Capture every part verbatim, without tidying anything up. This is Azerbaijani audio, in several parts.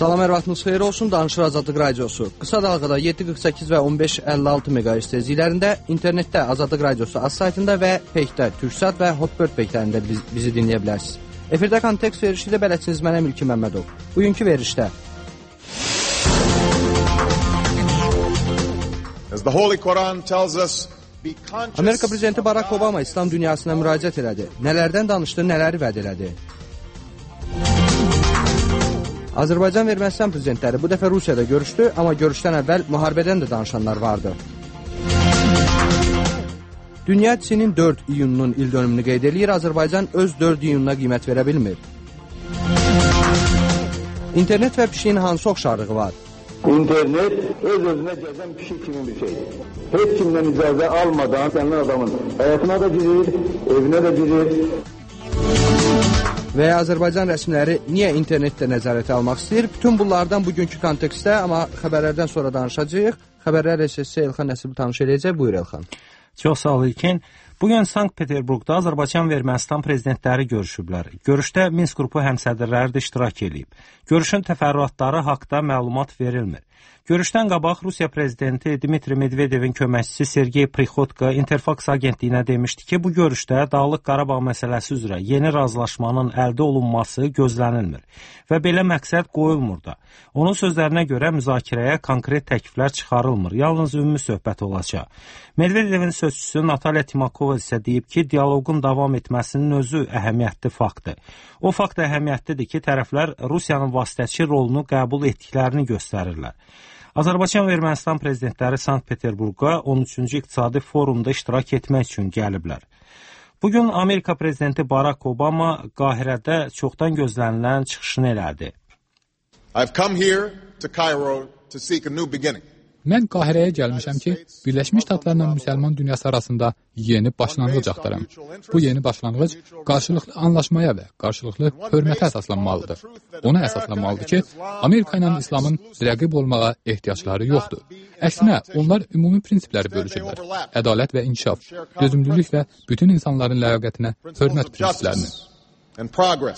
Salam, hər vaxtınız xeyir olsun. Danışır Azadlıq Radiosu. Qısa dalğada yeddi qırx səkkiz və on beş əlli altı meqahertz tezliklərində, internetdə Azadlıq Radiosu az saytında və Peykdə, Türksat və Hotbird Peyklərində biz, bizi dinləyə bilərsiniz. Efirdə kontekst verişi ilə bələdçiniz mənəm İlkin Məmmədov. Bugünkü verişdə Amerika prezidenti Barack Obama İslam dünyasına müraciət elədi. Nələrdən danışdı, nələri vəd elədi? Azərbaycan və Ermənistan prezidentləri bu dəfə Rusiyada görüşdü, amma görüşdən əvvəl müharibədən də danışanlar vardı. Dünya Çinin dörd iyununun il dönümünü qeyd edir, Azərbaycan öz dörd iyununa qiymət verə bilmir. İnternet və pişiyin hansı oxşarlığı var? İnternet öz-özünə gəzən pişik kimi bir şeydir. Heç kimdən icazə almadan sənin adamın həyatına da girir, evinə də girir. Və Azərbaycan rəsmiləri niyə internetdə nəzarətə almaq istəyir? Bütün bunlardan bugünkü kontekstdə, amma xəbərlərdən sonra danışacağıq. Xəbərlər rəsmisi Elxan Nəsibi tanış edəcək. Buyur Elxan. Çox sağ ol İlkin. Bugün Sankt-Peterburqda Azərbaycan və Ermənistan prezidentləri görüşüblər. Görüşdə Minsk qrupu həmsədrləri də iştirak edib. Görüşün təfərrüatları haqda məlumat verilmir. Görüşdən qabaq Rusiya prezidenti Dmitri Medvedevin köməkçisi Sergey Prikhotko Interfax agentliyinə demişdi ki, bu görüşdə Dağlıq Qarabağ məsələsi üzrə yeni razılaşmanın əldə olunması gözlənilmir və belə məqsəd qoyulmur da. Onun sözlərinə görə müzakirəyə konkret təkliflər çıxarılmır, yalnız ümumi söhbət olacaq. Medvedevin sözçüsü Natalya Timakova isə deyib ki, dialoqun davam etməsinin özü əhəmiyyətli faktdır. O fakt əhəmiyyətlidir ki, tərəflər Rusiyanın vasitəçi rolunu qəbul etdiklərini göstərirlər. Azərbaycan və Ermənistan prezidentləri Sankt-Peterburqa on üçüncü İqtisadi Forumda iştirak etmək üçün gəliblər. Bugün Amerika prezidenti Barack Obama Qahirədə çoxdan gözlənilən çıxışını elədi. I've come here to Cairo to seek a new beginning. Mən Qahirəyə gəlmişəm ki, Birləşmiş Ştatlarla müsəlman dünyası arasında yeni başlanğıc axtaram. Bu yeni başlanğıc qarşılıqlı anlaşmaya və qarşılıqlı hörmətə əsaslanmalıdır. Ona əsaslanmalıdır ki, Amerika ilə İslamın rəqib olmağa ehtiyacları yoxdur. Əksinə, onlar ümumi prinsipləri bölüşürlər. Ədalət və inkişaf, dözümlülük və bütün insanların ləyaqətinə hörmət prinsiplərini.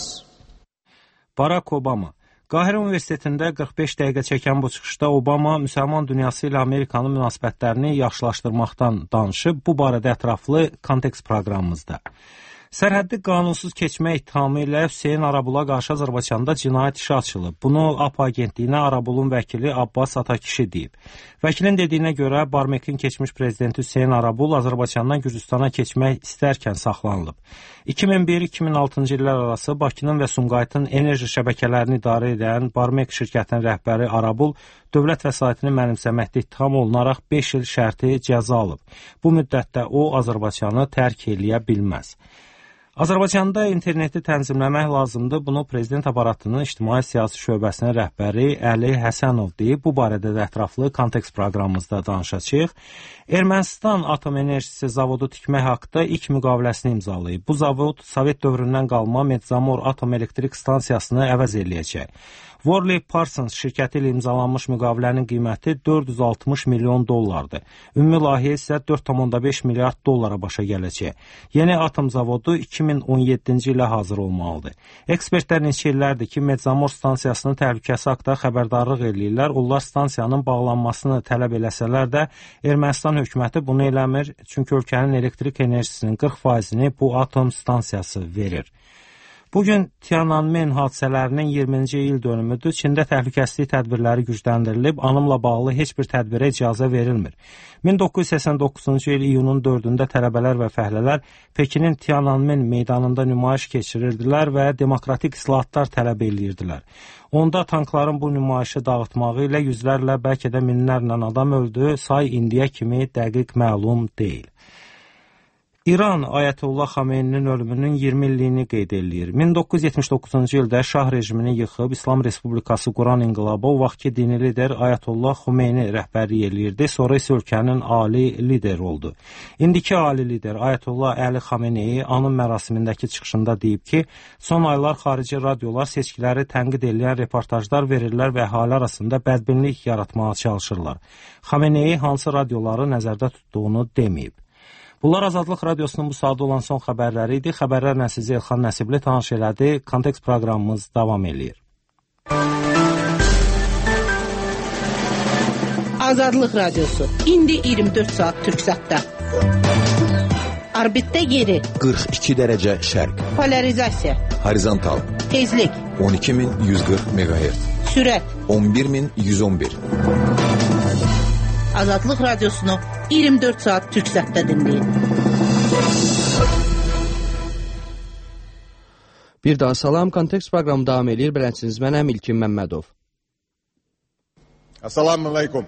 Barack Obama Qahirə Universitetində qırx beş dəqiqə çəkən bu çıxışda Obama müsəlman dünyası ilə Amerikanın münasibətlərini yaxşılaşdırmaqdan danışıb, bu barədə ətraflı kontekst proqramımızda. Sərhəddi qanunsuz keçmə ittihamı ilə Hüseyn Arabula qarşı Azərbaycanda cinayət işi açılıb. Bunu A P agentliyinə Arabulun vəkili Abbas Atakişi deyib. Vəkilin dediyinə görə Barmekin keçmiş prezidenti Hüseyn Arabul Azərbaycandan Gürcüstana keçmək istərkən saxlanılıb. iki min bir iki min altıncı illər arası Bakının və Sumqayıtın enerji şəbəkələrini idarə edən Barmek şirkətinin rəhbəri Arabul dövlət vəsaitini mənimsəməkdə ittiham olunaraq beş il şərti cəza alıb. Bu müddətdə o Azərbaycanı tərk eləyə bilməz. Azərbaycanda interneti tənzimləmək lazımdır. Bunu prezident aparatının ictimai siyasi şöbəsinin rəhbəri Əli Həsənov deyib. Bu barədə də ətraflı kontekst proqramımızda danışacağıq. Ermənistan atom enerjisi zavodu tikmək haqda ilk müqaviləsini imzalayıb. Bu zavod Sovet dövründən qalma Medzamor atom elektrik stansiyasını əvəz eləyəcək. Worley Parsons şirkəti ilə imzalanmış müqavilənin qiyməti dörd yüz altmış milyon dollardır. Ümumi layihə isə dörd nöqtə beş milyard dollara başa gələcək. Yeni atom zavodu iki min on yeddinci ilə hazır olmalıdır. Ekspertlər neçə illərdir ki, Medzamor stansiyasının təhlükəsi haqda xəbərdarlıq eləyirlər. Onlar stansiyanın bağlanmasını tələb eləsələr də Ermənistan hökuməti bunu eləmir, çünki ölkənin elektrik enerjisinin qırx faizini bu atom stansiyası verir. Bugün Tiananmen hadisələrinin iyirminci il dönümüdür. Çində təhlükəsizlik tədbirləri gücləndirilib, anımla bağlı heç bir tədbirə icazə verilmir. min doqquz yüz səksən doqquzuncu il iyunun dördündə tələbələr və fəhlələr Pekinin Tiananmen meydanında nümayiş keçirirdilər və demokratik islahatlar tələb edirdilər. Onda tankların bu nümayişi dağıtmağı ilə yüzlərlə, bəlkə də minlərlə adam öldü. Say indiyə kimi dəqiq məlum deyil. İran Ayətullah Xameyninin ölümünün iyirmi illiyini qeyd eləyir. min doqquz yüz yetmiş doqquzuncu ildə Şah rejimini yıxıb İslam Respublikası quran inqilabı o vaxtki dini lider Ayətullah Xomeyni rəhbərlik eləyirdi. Sonra isə ölkənin ali lider oldu. İndiki ali lider Ayətullah Əli Xameneyi anım mərasimindəki çıxışında deyib ki, son aylar xarici radiolar seçkiləri tənqid edən reportajlar verirlər və əhali arasında bədbinlik yaratmağa çalışırlar. Xameneyi hansı radioları nəzərdə tutduğunu deməyib. Bunlar Azadlıq Radiosunun bu saatda olan son xəbərləri idi. Xəbərlərlə sizi Elxan Nəsibli tanış elədi. Kontekst proqramımız davam eləyir. Azadlıq Radiosu. İndi iyirmi dörd saat Türksatda. Orbitdə yeri. qırx iki dərəcə şərq. Polarizasiya. Horizontal. Tezlik. on iki min yüz qırx meqahertz. Sürət. on bir min yüz on bir. Azadlıq Radiosunu iyirmi dörd saat Türksatda dinləyin. Bir daha salam, Kontekst proqramı davam edir. Belənsiniz, mənəm İlkin Məmmədov. Assalamu alaikum.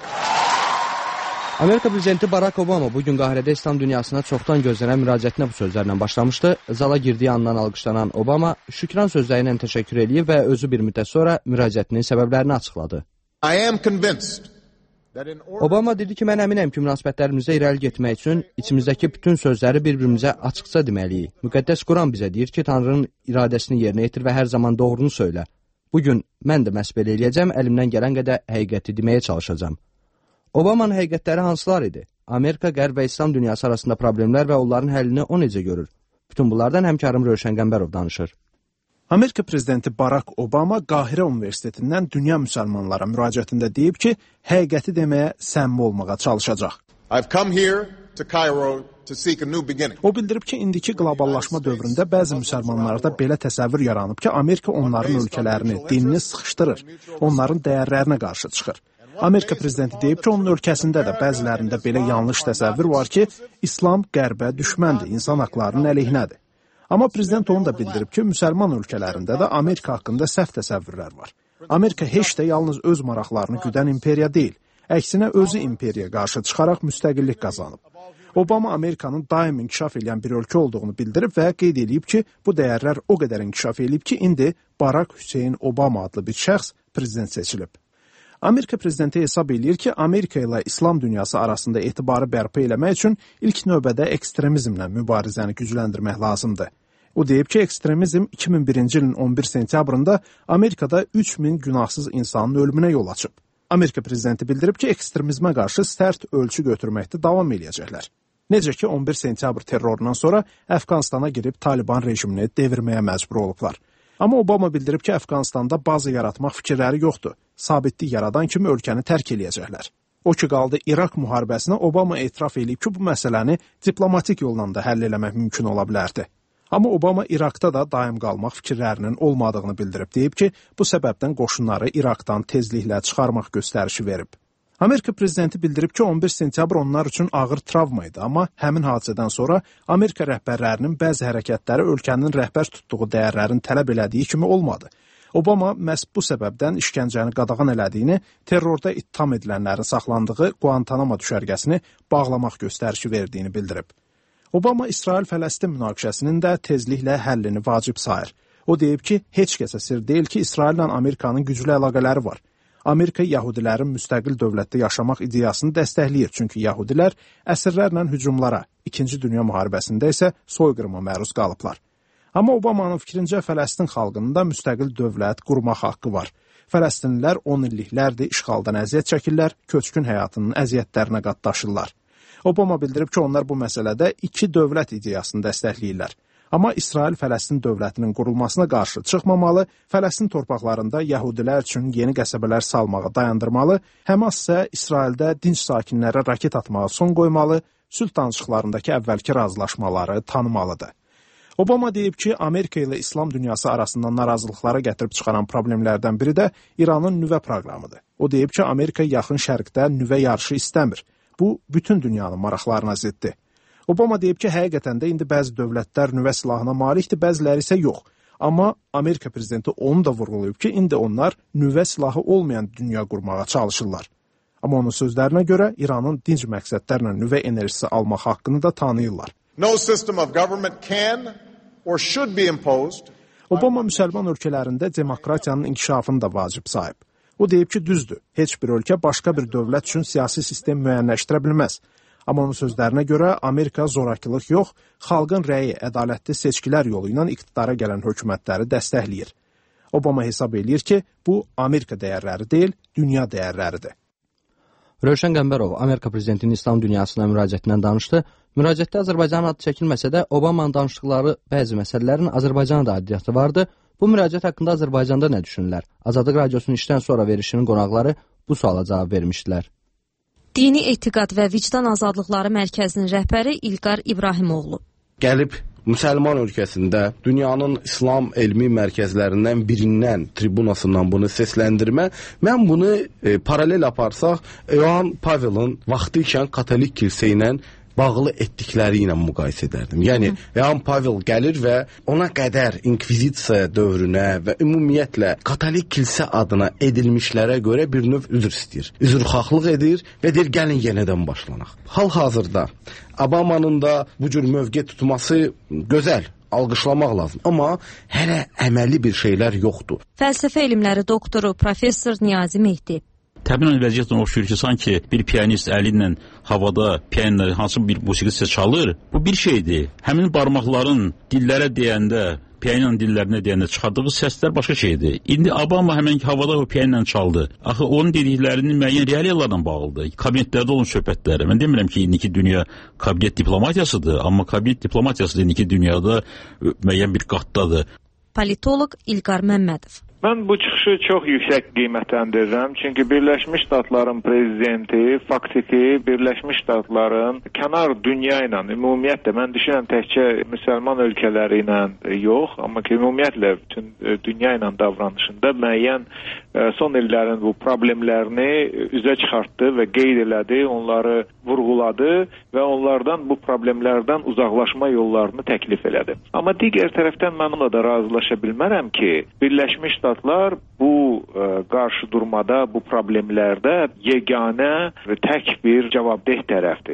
Amerika prezidenti Barack Obama bugün Qahirədə İslam dünyasına çoxdan gözlənən müraciətinə bu sözlərlə başlamışdı. Zala girdiyi andan alqışlanan Obama şükran sözləri ilə təşəkkür edib və özü bir müddət sonra müraciətinin səbəblərini açıqladı. I am convinced that in order Obama dedi ki, mən əminəm ki, münasibətlərimizdə irəli getmək üçün içimizdəki bütün sözləri bir-birimizə açıqca deməliyik. Müqəddəs Quran bizə deyir ki, Tanrının iradəsini yerinə yetir və hər zaman doğrunu söylə. Bugün mən də məhz belə eləyəcəm, əlimdən gələn qədər həqiqəti deməyə çalışacağam. Obamanın həqiqətləri hansılar idi? Amerika, Qərb və İslam dünyası arasında problemlər və onların həllini o necə görür? Bütün bunlardan həmkarım Rövşən Qəmbərov danışır. Amerika prezidenti Barack Obama Qahirə Universitetindən dünya müsəlmanlara müraciətində deyib ki, həqiqəti deməyə səmimi olmağa çalışacaq. I've come here to Cairo to seek a new beginning. O bildirib ki, indiki qloballaşma dövründə bəzi müsəlmanlarda belə təsəvvür yaranıb ki, Amerika onların ölkələrini, dinini sıxışdırır, onların dəyərlərinə qarşı çıxır. Amerika prezidenti deyib ki, onun ölkəsində də bəzilərində belə yanlış təsəvvür var ki, İslam qərbə düşməndir, insan haqlarının əleyhinədir. Amma prezident onu da bildirib ki, müsəlman ölkələrində də Amerika haqqında səhv təsəvvürlər var. Amerika heç də yalnız öz maraqlarını güdən imperiya deyil, əksinə özü imperiyaya qarşı çıxaraq müstəqillik qazanıb. Obama Amerikanın daim inkişaf edən bir ölkə olduğunu bildirib və qeyd edib ki, bu dəyərlər o qədər inkişaf edib ki, indi Barack Hüseyn Obama adlı bir şəxs prezident seçilib. Amerika prezidenti hesab edir ki, Amerika ilə İslam dünyası arasında etibarı bərpa eləmək üçün ilk növbədə ekstremizmlə mübarizəni gücləndirmək lazımdır. O deyib ki, ekstremizm iki min birinci ilin on bir sentyabrında Amerikada üç min günahsız insanın ölümünə yol açıb. Amerika prezidenti bildirib ki, ekstremizmə qarşı sərt ölçü götürməkdə davam eləyəcəklər. Necə ki, on bir sentyabr terrorundan sonra Əfqanistana girib Taliban rejimini devirməyə məcbur olublar. Amma Obama bildirib ki, Əfqanistanda baza yaratmaq fikirləri yoxdur. Sabitlik yaradan kimi ölkəni tərk eləyəcəklər. O ki, qaldı İraq müharibəsinə, Obama etiraf edib ki, bu məsələni diplomatik yolla da həll eləmək mümkün ola bilərdi. Amma Obama İraqda da daim qalmaq fikirlərinin olmadığını bildirib, deyib ki, bu səbəbdən qoşunları İraqdan tezliklə çıxarmaq göstərişi verib. Amerika prezidenti bildirib ki, on bir sentyabr onlar üçün ağır travma idi, amma həmin hadisədən sonra Amerika rəhbərlərinin bəzi hərəkətləri ölkənin rəhbər tutduğu dəyərlərin tələb elədiyi kimi olmadı. Obama məhz bu səbəbdən işgəncəni qadağan elədiyini, terrorda ittiham edilənlərin saxlandığı Guantanamo düşərgəsini bağlamaq göstərişi verdiyini bildirib. Obama İsrail-Fələstin münaqişəsinin də tezliklə həllini vacib sayır. O deyib ki, heç kəsə sir deyil ki, İsraillə Amerikanın güclü əlaqələri var. Amerika Yahudilərin müstəqil dövlətdə yaşamaq ideyasını dəstəkləyir, çünki Yahudilər əsrlərlə hücumlara, İkinci Dünya müharibəsində isə soyqırıma məruz qalıblar. Amma Obamanın fikrincə Fələstin xalqının da müstəqil dövlət qurmaq haqqı var. Fələstinlilər on illiklərdir işğaldan əziyyət çəkirlər, köçkün həyatının əziyyətlərinə qatlaşırlar. Obama bildirib ki, onlar bu məsələdə iki dövlət ideyasını dəstəkləyirlər. Amma İsrail-Fələstin dövlətinin qurulmasına qarşı çıxmamalı, Fələstin torpaqlarında Yəhudilər üçün yeni qəsəbələr salmağı dayandırmalı, Həmas isə İsraildə dinc sakinlərə raket atmağa son qoymalı, sülh danışıqlarındakı əvvəlki razılaşmaları tanımalıdır. Obama deyib ki, Amerika ilə İslam dünyası arasında narazılıqlara gətirib çıxaran problemlərdən biri də İranın nüvə proqramıdır. O deyib ki, Amerika yaxın şərqdə nüvə yarışı istəmir. Bu, bütün dünyanın maraqlarına ziddir. Obama deyib ki, həqiqətən də indi bəzi dövlətlər nüvə silahına malikdir, bəziləri isə yox. Amma Amerika prezidenti onu da vurğulayıb ki, indi onlar nüvə silahı olmayan dünya qurmağa çalışırlar. Amma onun sözlərinə görə İranın dinc məqsədlərlə nüvə enerjisi almaq haqqını da tanıyırlar. No system of government can or should be imposed. Obama müsəlman ölkələrində demokratiyanın inkişafını da vacib sayıb. O deyib ki, düzdür, heç bir ölkə başqa bir dövlət üçün siyasi sistem müəyyənləşdirə bilməz. Amma onun sözlərinə görə Amerika zorakılıq yox, xalqın rəyi, ədalətli seçkilər yolu ilə iqtidara gələn hökumətləri dəstəkləyir. Obama hesab eləyir ki, bu Amerika dəyərləri deyil, dünya dəyərləridir. Rövşən Qəmbərov Amerika prezidentinin İslam dünyasına müraciətindən danışdı. Müraciətdə Azərbaycanın adı çəkilməsə də Obamanın danışdıqları bəzi məsələlərin Azərbaycana da aidiyyatı vardı. Bu müraciət haqqında Azərbaycanda nə düşünürlər? Azadlıq Radiosunun işdən sonra verişinin qonaqları bu suala cavab vermişdilər. Dini Etiqad və Vicdan Azadlıqları Mərkəzinin rəhbəri İlqar İbrahimoğlu. Gəlib müsəlman ölkəsində dünyanın İslam elmi mərkəzlərindən birindən tribunasından bunu səsləndirmə, mən bunu e, paralel aparsaq, Ioan Pavel'ın vaxtı ikən Katolik kilsə ilə bağlı etdikləri ilə müqayisə edərdim. Yəni, Ioan Pavel gəlir və ona qədər inkvizisiya dövrünə və ümumiyyətlə Katolik kilsə adına edilmişlərə görə bir növ üzr istəyir. Üzrxahlıq edir və deyir, gəlin yenidən başlanaq. Hal-hazırda Obamanın da bu cür mövqe tutması gözəl, alqışlamaq lazım. Amma hələ əməli bir şeylər yoxdur. Fəlsəfə elmləri doktoru professor Niyazi Mehdi. Təbii vəziyyətlə oxşuyur ki, sanki bir pianist əli ilə havada pianinoda hansı bir musiqisi çalır, bu bir şeydir. Həmin barmaqların dillərə deyəndə, pianinonun dillərinə deyəndə çıxardığı səslər başqa şeydir. İndi Obama həmən ki, havada o pianino çaldı. Axı onun dediklərinin müəyyən realiyalarla bağlıdır. Kabinetlərdə olan söhbətləri. Mən demirəm ki, indiki dünya kabinet diplomatiyasıdır, amma kabinet diplomatiyası da indiki dünyada müəyyən bir qatdadır. Politoloq İlqar Məmmədov. Mən bu çıxışı çox yüksək qiymətləndirirəm. Çünki Birləşmiş Ştatların prezidenti faktiki Birləşmiş Ştatların kənar dünya ilə, ümumiyyətlə, mən düşünürəm təkcə müsəlman ölkələri ilə yox, amma ki, ümumiyyətlə bütün dünya ilə davranışında müəyyən son illərin bu problemlərini üzə çıxartdı və qeyd elədi, onları vurğuladı və onlardan bu problemlərdən uzaqlaşma yollarını təklif elədi. Amma digər tərəfdən mən onunla da razılaşa bilmərəm ki, Birləşmiş Ştatlar bu ə, qarşı durmada, bu problemlərdə yeganə və tək bir cavabdeh tərəfdir.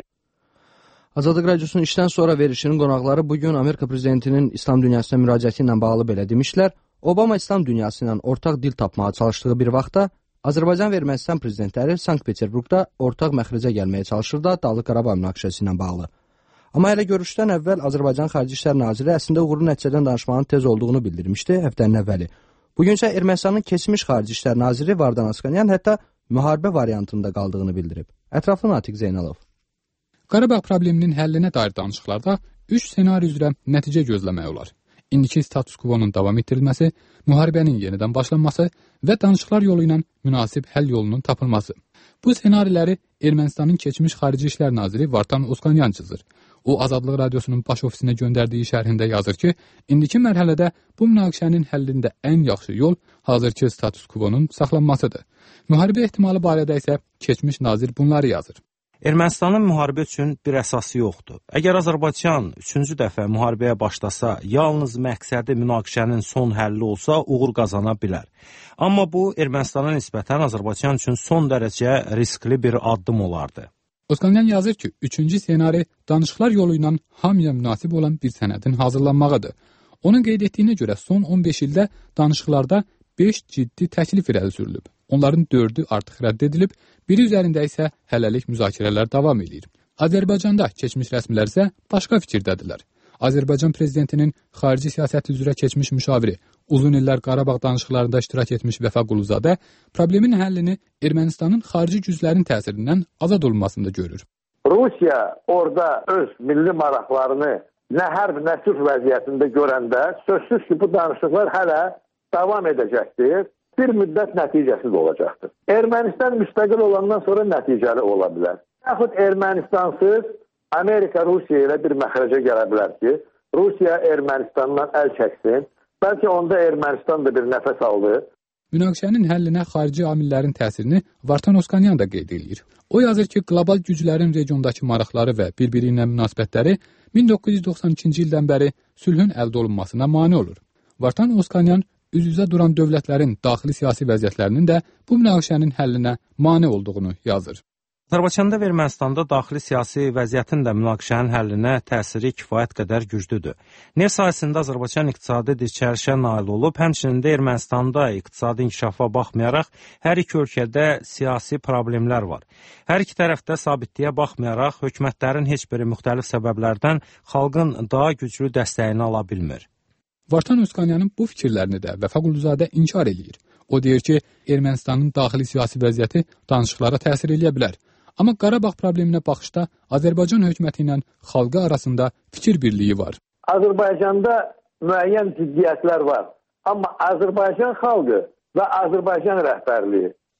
Azadlıq Radiosunun işdən sonra verişinin qonaqları bugün Amerika prezidentinin İslam dünyasına müraciəti ilə bağlı belə demişlər. Obama İslam dünyası ilə ortaq dil tapmağa çalışdığı bir vaxtda Azərbaycan və Ermənistan prezidentləri Sankt-Peterburqda ortaq məxrəcə gəlməyə çalışırdı Dağlıq Qarabağ münaqişəsi ilə bağlı. Amma elə görüşdən əvvəl Azərbaycan Xarici İşlər Naziri əslində uğurlu nəticədən danışmanın tez olduğunu bildirmişdi həftənin əvvəli. Bugün isə Ermənistanın keçmiş Xarici İşlər Naziri Vardan Askanyan hətta müharibə variantında qaldığını bildirib. Ətraflı Natiq Zeynalov. Qarabağ probleminin həllinə dair danışıqlarda üç ssenari üzrə nəticə gözləmək olar. İndiki status quo-nun davam etdirilməsi, müharibənin yenidən başlanması və danışıqlar yolu ilə münasib həll yolunun tapılması. Bu ssenariləri Ermənistanın keçmiş Xarici İşlər Naziri Vartan Oskanyan çizir. O, Azadlıq Radiosunun baş ofisinə göndərdiyi şərhində yazır ki, indiki mərhələdə bu münaqişənin həllində ən yaxşı yol hazırki status quo-nun saxlanmasıdır. Müharibə ehtimalı barədə isə keçmiş nazir bunları yazır. Ermənistanın müharibə üçün bir əsası yoxdur. Əgər Azərbaycan üçüncü dəfə müharibəyə başlasa, yalnız məqsədi münaqişənin son həlli olsa, uğur qazana bilər. Amma bu, Ermənistana nisbətən Azərbaycan üçün son dərəcə riskli bir addım olardı. Oskanyan yazır ki, üçüncü ssenari danışıqlar yolu ilə hamıya münasib olan bir sənədin hazırlanmağıdır. Onun qeyd etdiyinə görə son on beş ildə danışıqlarda beş ciddi təklif irəli sürülüb. Onların dördü artıq rədd edilib, biri üzərində isə hələlik müzakirələr davam edir. Azərbaycanda keçmiş rəsmilər isə başqa fikirdədirlər. Azərbaycan prezidentinin xarici siyasət üzrə keçmiş müşaviri, uzun illər Qarabağ danışıqlarında iştirak etmiş Vəfa Quluzadə problemin həllini Ermənistanın xarici güclərin təsirindən azad olunmasında görür. Rusiya orada öz milli maraqlarını nə hərb, nə sülh vəziyyətində görəndə sözsüz ki, bu danışıqlar hələ davam edəcəkdir. Bir müddət nəticəsiz olacaqdır. Ermənistan müstəqil olandan sonra nəticəli ola bilər. Yaxud Ermənistansız Amerika Rusiya ilə bir məxrəcə gələ bilər ki, Rusiya Ermənistandan əl çəksin. Bəlkə onda Ermənistan da bir nəfəs aldı. Münaqişənin həllinə xarici amillərin təsirini Vartan Oskanyan da qeyd edir. O yazır ki, qlobal güclərin regiondakı maraqları və bir-biri ilə münasibətləri min doqquz yüz doxsan ikinci ildən bəri sülhün əldə olunmasına mane olur. Vartan Oskanyan üz-üzə duran dövlətlərin daxili siyasi vəziyyətlərinin də bu münaqişənin həllinə mane olduğunu yazır. Azərbaycanda və Ermənistanda daxili siyasi vəziyyətin də münaqişənin həllinə təsiri kifayət qədər güclüdür. Neft sahəsində Azərbaycan iqtisadi dirçəlişə nail olub, həmçinin də Ermənistanda iqtisadi inkişafa baxmayaraq hər iki ölkədə siyasi problemlər var. Hər iki tərəfdə sabitliyə baxmayaraq hökumətlərin heç biri müxtəlif səbəblərdən xalqın daha güclü dəstəyini ala bilmir. Vartan Oskanyanın bu fikirlərini də Vəfa Quluzadə inkar edir. O deyir ki, Ermənistanın daxili siyasi vəziyyəti danışıqlara təsir edə bilər. Amma Qarabağ probleminə baxışda Azərbaycan hökuməti ilə xalqı arasında fikir birliyi var. Azərbaycanda müəyyən ciddiyyətlər var. Amma Azərbaycan xalqı və Azərbaycan rəhbərliyi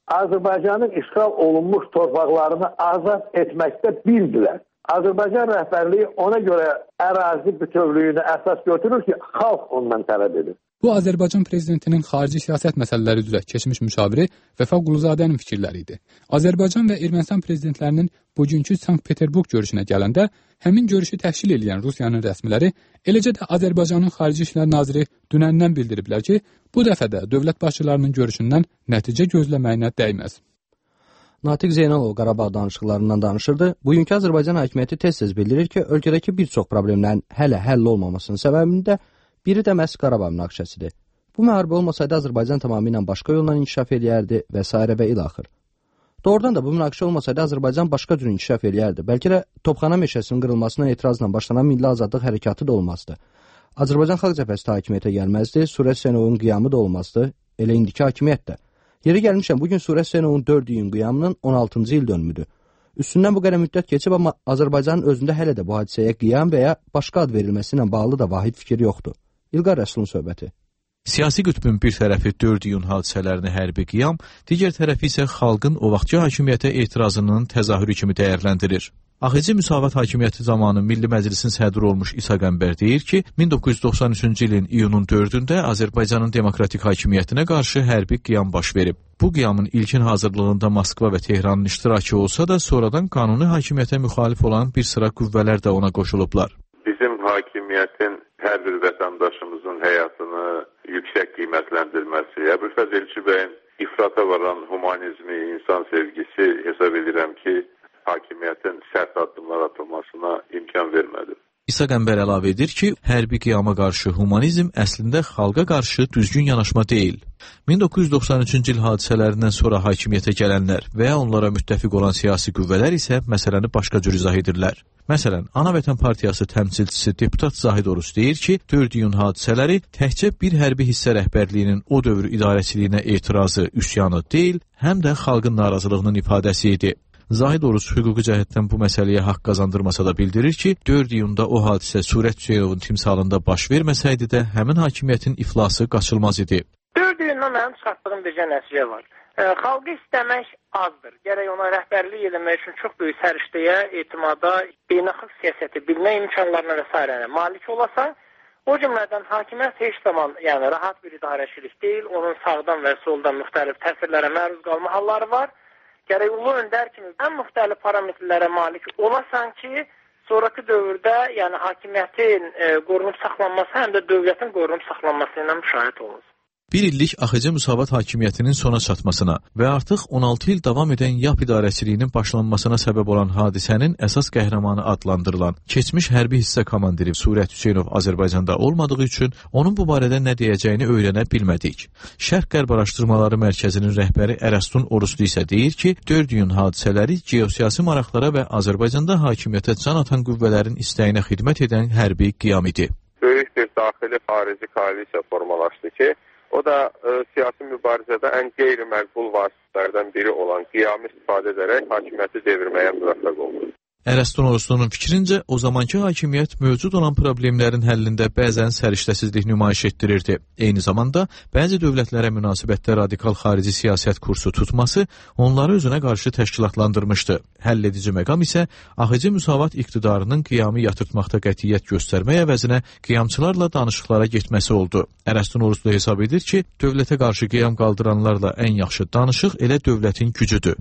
Azərbaycanın işğal olunmuş torpaqlarını azad etməkdə bildilər. Azərbaycan rəhbərliyi ona görə ərazi bütövlüyünü əsas götürür ki, xalq ondan tələb edir. Bu Azərbaycan prezidentinin xarici siyasət məsələləri üzrə keçmiş müşaviri Vəfa Quluzadənin fikirləri idi. Azərbaycan və Ermənistan prezidentlərinin bugünkü Sankt-Peterburq görüşünə gələndə həmin görüşü təşkil edən Rusiyanın rəsmiləri, eləcə də Azərbaycanın Xarici İşlər naziri dünəndən bildiriblər ki, bu dəfə də dövlət başçılarının görüşündən nəticə gözləməyinə dəyməz. Natiq Zeynalov Qarabağ danışıqlarından danışırdı. Bugünkü Azərbaycan hakimiyyəti tez-tez bildirir ki, ölkədəki bir çox problemlərin hələ həll olmamasının səbəbində biri də məhz Qarabağ münaqişəsidir. Bu müharibə olmasaydı Azərbaycan tamamilə başqa yolla inkişaf eləyərdi və s. və ilaxır. Doğrudan da bu münaqişə olmasaydı Azərbaycan başqa cür inkişaf eləyərdi. Bəlkə də Topxana meşəsinin qırılmasına etirazla başlanan milli azadlıq hərəkatı da olmazdı. Azərbaycan Xalq Cəbhəsi hakimiyyətə gəlməzdi, Surət Hüseynovun qiyamı da olmazdı, elə indiki hakimiyyət də. Yeri gəlmişəm, bugün Surət Hüseynovun dörd iyun qiyamının on altıncı il dönümüdür. Üstündən bu qədər müddət keçib, amma Azərbaycanın özündə hələ də bu hadisəyə qiyam və ya başqa ad verilməsi ilə bağlı da vahid fikir yoxdur. İlqar Rəsulun söhbəti. Siyasi qütbün bir tərəfi dörd iyun hadisələrini hərbi qiyam, digər tərəfi isə xalqın o vaxtki hakimiyyətə etirazının təzahürü kimi dəyərləndirir. A X C Müsavat hakimiyyəti zamanı Milli Məclisin sədri olmuş İsa Qəmbər deyir ki, min doqquz yüz doxsan üçüncü ilin iyunun dördündə Azərbaycanın demokratik hakimiyyətinə qarşı hərbi qiyam baş verib. Bu qiyamın ilkin hazırlığında Moskva və Tehranın iştirakı olsa da, sonradan qanuni hakimiyyətə müxalif olan bir sıra qüvvələr də ona qoşulublar. Bizim hakimiyyətin hər bir vətəndaşımızın həyatını yüksək qiymətləndirməsi, Əbülfəz Elçi bəyin ifrata varan humanizmi, insan sevgisi hesab edirəm ki, hakimiyyətin sərt addımlar atılmasına imkan vermədi. İsa Qəmbər əlavə edir ki, hərbi qiyama qarşı humanizm əslində xalqa qarşı düzgün yanaşma deyil. min doqquz yüz doxsan üçüncü il hadisələrindən sonra hakimiyyətə gələnlər və ya onlara müttəfiq olan siyasi qüvvələr isə məsələni başqa cür izah edirlər. Məsələn, Ana Vətən Partiyası təmsilçisi deputat Zahid Orus deyir ki, dörd iyun hadisələri təkcə bir hərbi hissə rəhbərliyinin o dövr idarəçiliyinə etirazı, üsyanı deyil, həm də xalqın narazılığının ifadəsi idi. Zahid Orus hüquqi cəhətdən bu məsələyə haqq qazandırmasa da bildirir ki, dörd iyunda o hadisə Surət Hüseynovun timsalında baş verməsəydi də həmin hakimiyyətin iflası qaçılmaz idi. dörd iyundan mənim çıxartdığım bir nəticə var. E, xalqı istəmək azdır. Gərək ona rəhbərlik eləmək üçün çox böyük səriştəyə, etimada, beynəlxalq siyasəti bilmə imkanlarına və s. malik olasan, o cümlədən hakimiyyət heç zaman yəni rahat bir idarəçilik deyil. Onun sağdan və soldan müxtəlif təsirlərə məruz qalma halları var. Gərək ulu öndər kimi ən müxtəlif parametrlərə malik olasan ki, sonraki dövrdə yəni hakimiyyətin e, qorunub saxlanması həm də dövlətin qorunub saxlanması ilə müşahidə olunur. Bir illik A X C Müsavat hakimiyyətinin sona çatmasına və artıq on altı il davam edən Y A P idarəçiliyinin başlanmasına səbəb olan hadisənin əsas qəhrəmanı adlandırılan keçmiş hərbi hissə komandiri Surət Hüseynov Azərbaycanda olmadığı üçün onun bu barədə nə deyəcəyini öyrənə bilmədik. Şərq-Qərb Araşdırmaları Mərkəzinin rəhbəri Ərəstun Oruslu isə deyir ki, dörd iyun hadisələri geosiyasi maraqlara və Azərbaycanda hakimiyyətə can atan qüvvələrin istəyinə xidmət edən hərbi qiyam idi. Böyük bir daxili xarici koalisiya formalaşdı ki, o da e, siyasi mübarizədə ən qeyri-məqbul vasitələrdən biri olan qiyamı istifadə edərək hakimiyyəti devirməyə müvəffəq oldu. Ərəstun Oruslunun fikrincə, o zamanki hakimiyyət mövcud olan problemlərin həllində bəzən səriştəsizlik nümayiş etdirirdi. Eyni zamanda, bəzi dövlətlərə münasibətdə radikal xarici siyasət kursu tutması onları özünə qarşı təşkilatlandırmışdı. Həll edici məqam isə A X C Müsavat iqtidarının qiyamı yatırtmaqda qətiyyət göstərmək əvəzinə qiyamçılarla danışıqlara getməsi oldu. Ərəstun Oruslu hesab edir ki, dövlətə qarşı qiyam qaldıranlarla ən yaxşı danışıq elə dövlətin gücüdür.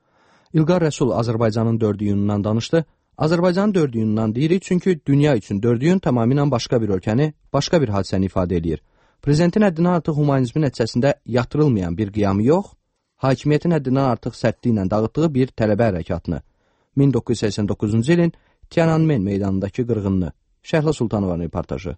İlqar Rəsul Azərbaycanın dörd iyunundan danışdı. Azərbaycanın dörd iyunundan deyirik, çünki dünya üçün dörd iyun tamamilə başqa bir ölkəni, başqa bir hadisəni ifadə edir. Prezidentin həddindən artıq humanizmin nəticəsində yatırılmayan bir qiyamı yox, hakimiyyətin həddindən artıq sərtliklə dağıtdığı bir tələbə hərəkatını. min doqquz yüz səksən doqquzuncu ilin Tiananmen meydanındakı qırğınını. Şəhla Sultanovanın reportajı.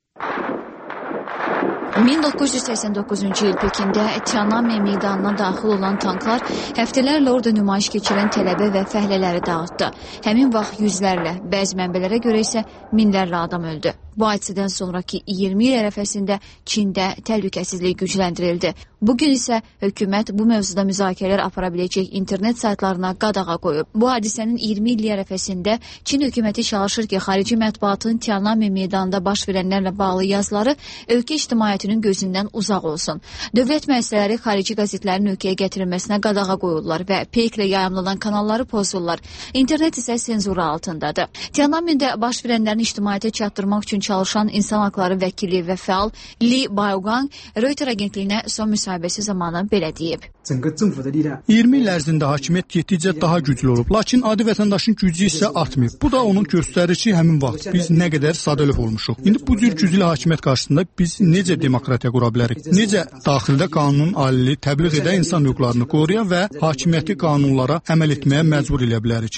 min doqquz yüz səksən doqquzuncu il Pekində Tiananmen meydanına daxil olan tanklar həftələrlə orada nümayiş keçirən tələbə və fəhlələri dağıtdı. Həmin vaxt yüzlərlə, bəzi mənbələrə görə isə minlərlə adam öldü. Bu hadisədən sonraki iyirmi il ərəfəsində Çində təhlükəsizlik gücləndirildi. Bugün isə hökumət bu mövzuda müzakirələr apara biləcək internet saytlarına qadağa qoyub. Bu hadisənin iyirmi illik ərəfəsində Çin hökuməti çalışır ki, xarici mətbuatın Tiananmen meydanında baş verənlərlə bağlı yazıları ölkə ictimaiyyətinin gözündən uzaq olsun. Dövlət müəssisələri xarici qəzetlərin ölkəyə gətirilməsinə qadağa qoyurlar və peyklə yayımlanan kanalları pozurlar. İnternet isə senzura altındadır. Tiananmen'də baş verənlərin ictimaiyyətə çatdırmaq üçün çalışan insan haqları vəkili və fəal Li Baogang Reuters agentliyinə son müsahibəsi zamanı belə deyib. iyirmi il ərzində hakimiyyət getdikcə daha güclü olub, lakin adi vətəndaşın gücü isə artmayıb. Bu da onun göstərir ki, həmin vaxt biz nə qədər sadəlöv olmuşuq. İndi bu cür güclü hakimiyyət qarşısında biz necə demokratiya qura bilərik? Necə daxildə qanunun alili təbliğ edən insan hüquqlarını qoruya və hakimiyyəti qanunlara əməl etməyə məcbur edə bilərik?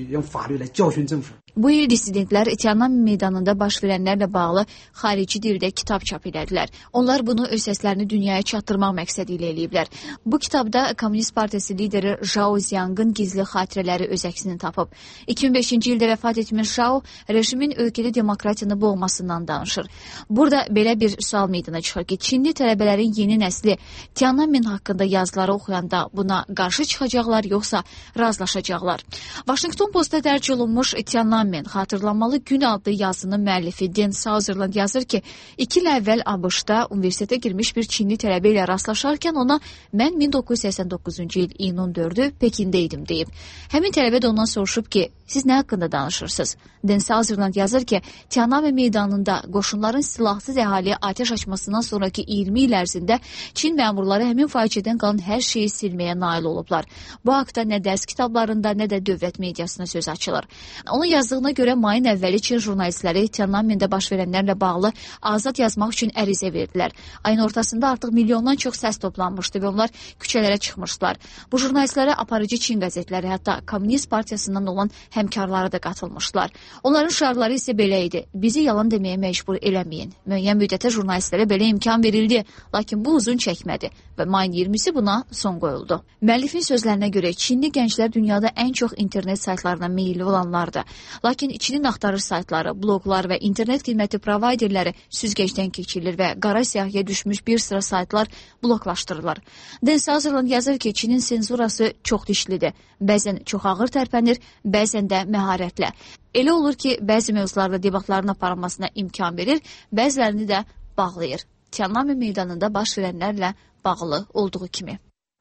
Bu il dissidentlər Tiananmen meydanında baş verənlərlə bağlı xarici dildə kitab çap edədilər. Onlar bunu öz səslərini dünyaya çatdırmaq məqsədi ilə eləyiblər. Bu kitabda Komünist Partiyası lideri Zhao Ziyang'ın gizli xatirələri öz əksini tapıb. iki min beşinci ildə vəfat etmiş Zhao, rejimin ölkədə demokratiyanı boğmasından danışır. Burada belə bir sual meydana çıxır ki, Çinli tələbələrin yeni nəsli Tiananmen haqqında yazıları oxuyanda buna qarşı çıxacaqlar, yoxsa razılaşacaqlar? Washington Postda dərc olunmuş Tiananmen xatırlanmalı gün adlı yazının müəllifi Dan Sutherland yazır ki, iki il əvvəl ABŞ-da universitetə girmiş bir Çinli tələbə ilə rastlaşarkən ona mən min doqquz yüz səksən doqquzuncu il iyunun dördü Pekində idim deyib. Həmin tələbə də ondan soruşub ki, siz nə haqqında danışırsınız? Dan Sutherland yazır ki, Tiananmen meydanında qoşunların silahsız əhaliyə atəş açmasından sonraki iyirmi il ərzində Çin məmurları həmin faciədən qalan hər şeyi silməyə nail olublar. Bu haqda nə dərs kitablarında, nə də dövlət mediasına söz açılır. Onun yazdığına görə mayın əvvəli Çin jurnalistləri Tiananmen'də baş verənlərlə bağlı azad yazmaq üçün ərizə verdilər. Ayın ortasında artıq milyondan çox səs toplanmışdı və onlar küçələrə çıxmışdılar. Bu jurnalistlərə aparıcı Çin qəzetləri, hətta Komünist Partiyasından olan həmkarları da qatılmışdılar. Onların şüarları isə belə idi: bizi yalan deməyə məcbur eləməyin. Müəyyən müddətə jurnalistlərə belə imkan verildi, lakin bu uzun çəkmədi və mayın iyirmisi buna son qoyuldu. Müəllifin sözlərinə görə Çinli gənclər dünyada ən çox internet saytlarına meyilli olanlardır. Lakin Çinin axtarış saytları, bloqlar və internet xidməti provayderləri süzgəcdən keçirilir və qara siyahıya düşmüş bir sıra saytlar bloklaşdırılır. Dan Sutherland yazır ki, Çinin senzurası çox dişlidir. Bəzən çox ağır tərpənir, bəzən də məharətlə. Elə olur ki, bəzi mövzularda debatların aparılmasına imkan verir, bəzilərini də bağlayır. Tiananmen meydanında baş verənlərlə bağlı olduğu kimi.